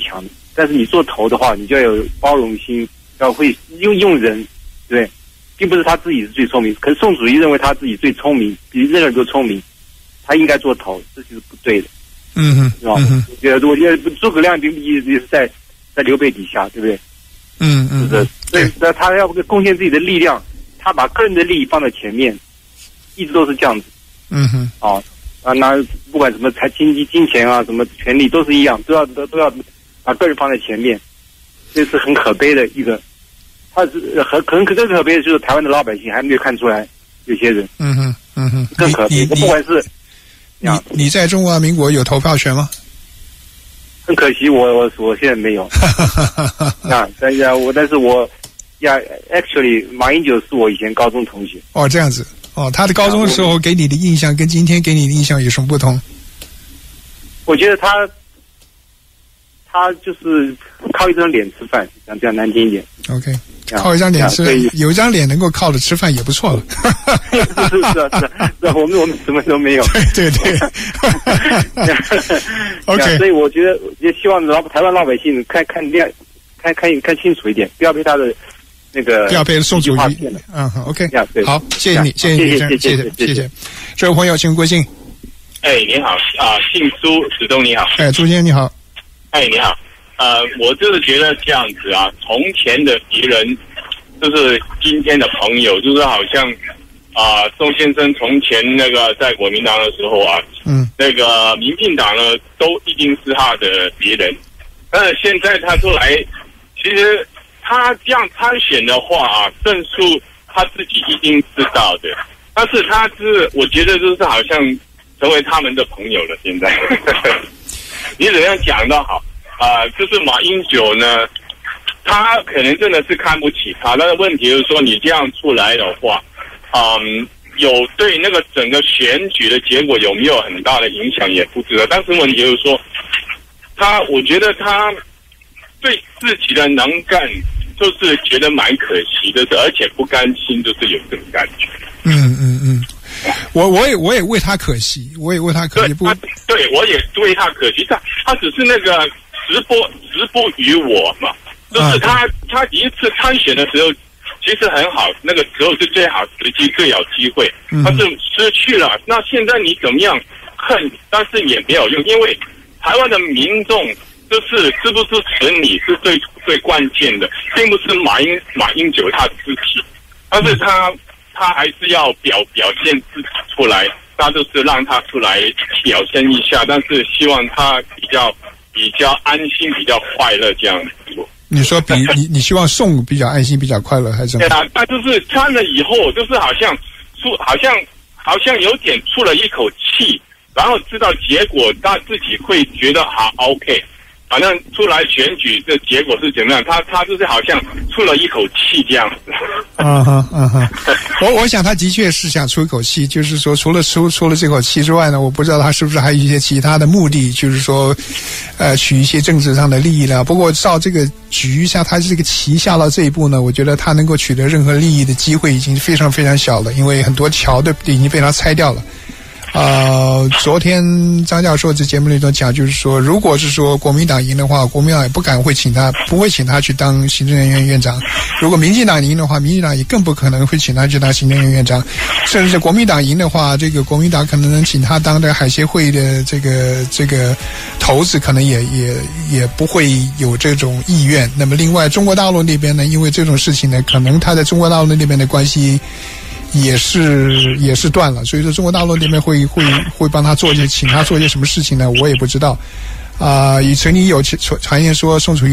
Speaker 20: 但是你做头的话，你就要有包容心，要会用用人，对，并不是他自己是最聪明。可是宋楚瑜认为他自己最聪明，比任何人都聪明，他应该做头，这就是不对的。
Speaker 8: 嗯哼，
Speaker 20: 是吧？
Speaker 8: 嗯
Speaker 20: 我觉得，我觉得诸葛亮并不一直是在在刘备底下，对不对？
Speaker 8: 嗯嗯，
Speaker 20: 是不是？对，那他要贡献自己的力量，他把个人的利益放在前面，一直都是这样子。
Speaker 8: 嗯哼，
Speaker 20: 啊啊，那不管什么财经济、金钱啊，什么权利都是一样，都要都都要把个人放在前面，这是很可悲的一个。他是很可能更可悲的就是台湾的老百姓还没有看出来，有些人。
Speaker 8: 嗯哼，嗯哼，
Speaker 20: 更可悲。不管是
Speaker 8: 你你在中华民国有投票权吗？
Speaker 20: 很可惜我，我我现在没有。啊，但是我但是我呀 ，actually， 马英九是我以前高中同学。
Speaker 8: 哦，这样子。哦，他的高中的时候给你的印象跟今天给你的印象有什么不同？
Speaker 20: 我觉得他他就是靠一张脸吃饭，讲这样难听一点。
Speaker 8: OK， 靠一张脸吃，有一张脸能够靠着吃饭也不错了。
Speaker 20: 是是是是，是我们我们什么都没有。
Speaker 8: 对对对。OK，
Speaker 20: 所以我觉得也希望老台湾老百姓看看亮，看看看清楚一点，不要被他的。那个
Speaker 8: 不要被宋楚瑜，嗯 ，OK， 好，谢谢你，谢谢你，谢谢谢谢谢谢。这位朋友，请贵姓？
Speaker 21: 哎，你好啊，姓朱，史东你好。
Speaker 8: 哎，朱先生你好。
Speaker 21: 哎，你好，呃，我就是觉得这样子啊，从前的敌人就是今天的朋友，就是好像啊，宋先生从前那个在国民党的时候啊，
Speaker 8: 嗯，
Speaker 21: 那个民进党呢都一定是他的敌人，但是现在他出来，其实。他这样参选的话啊，胜诉他自己一定知道的，但是他是我觉得就是好像成为他们的朋友了。现在你怎样讲都好啊、呃，就是马英九呢，他可能真的是看不起他，但是问题就是说你这样出来的话，嗯，有对那个整个选举的结果有没有很大的影响也不知道。但是问题就是说，他我觉得他对自己的能干。就是觉得蛮可惜的，而且不甘心，就是有这种感觉。
Speaker 8: 嗯嗯嗯，我我也我也为他可惜，我也为他可惜。不，
Speaker 21: 对，我也为他可惜。他他只是那个直播直播于我嘛，就是他、啊、他第一次参选的时候其实很好，那个时候是最好时机、最有机会，但是失去了。那现在你怎么样恨？但是也没有用，因为台湾的民众。就是支不支持你是最最关键的，并不是马英马英九他支持，但是他他还是要表表现自己出来，那就是让他出来表现一下，但是希望他比较比较安心、比较快乐这样子。
Speaker 8: 你说比你你希望宋比较安心、比较快乐，还是？
Speaker 21: 对啊，那就是参了以后，就是好像出好像好像有点出了一口气，然后知道结果，他自己会觉得好 OK。反正出来选举的结果是怎么样？他他就是好像出了一口气这样子。
Speaker 8: 嗯哼嗯哼，我我想他的确是想出一口气，就是说除了出出了这口气之外呢，我不知道他是不是还有一些其他的目的，就是说，呃，取一些政治上的利益了。不过照这个局下，他这个棋下到这一步呢，我觉得他能够取得任何利益的机会已经非常非常小了，因为很多桥都已经被他拆掉了。呃，昨天张教授在节目里头讲，就是说，如果是说国民党赢的话，国民党也不敢会请他，不会请他去当行政院院长；如果民进党赢的话，民进党也更不可能会请他去当行政院院长。甚至是国民党赢的话，这个国民党可能能请他当的海协会的这个这个头子，可能也也也不会有这种意愿。那么，另外中国大陆那边呢，因为这种事情呢，可能他在中国大陆那边的关系。也是也是断了，所以说中国大陆那边会会会帮他做一些，请他做一些什么事情呢？我也不知道。啊、呃，也曾经有传传言说宋楚瑜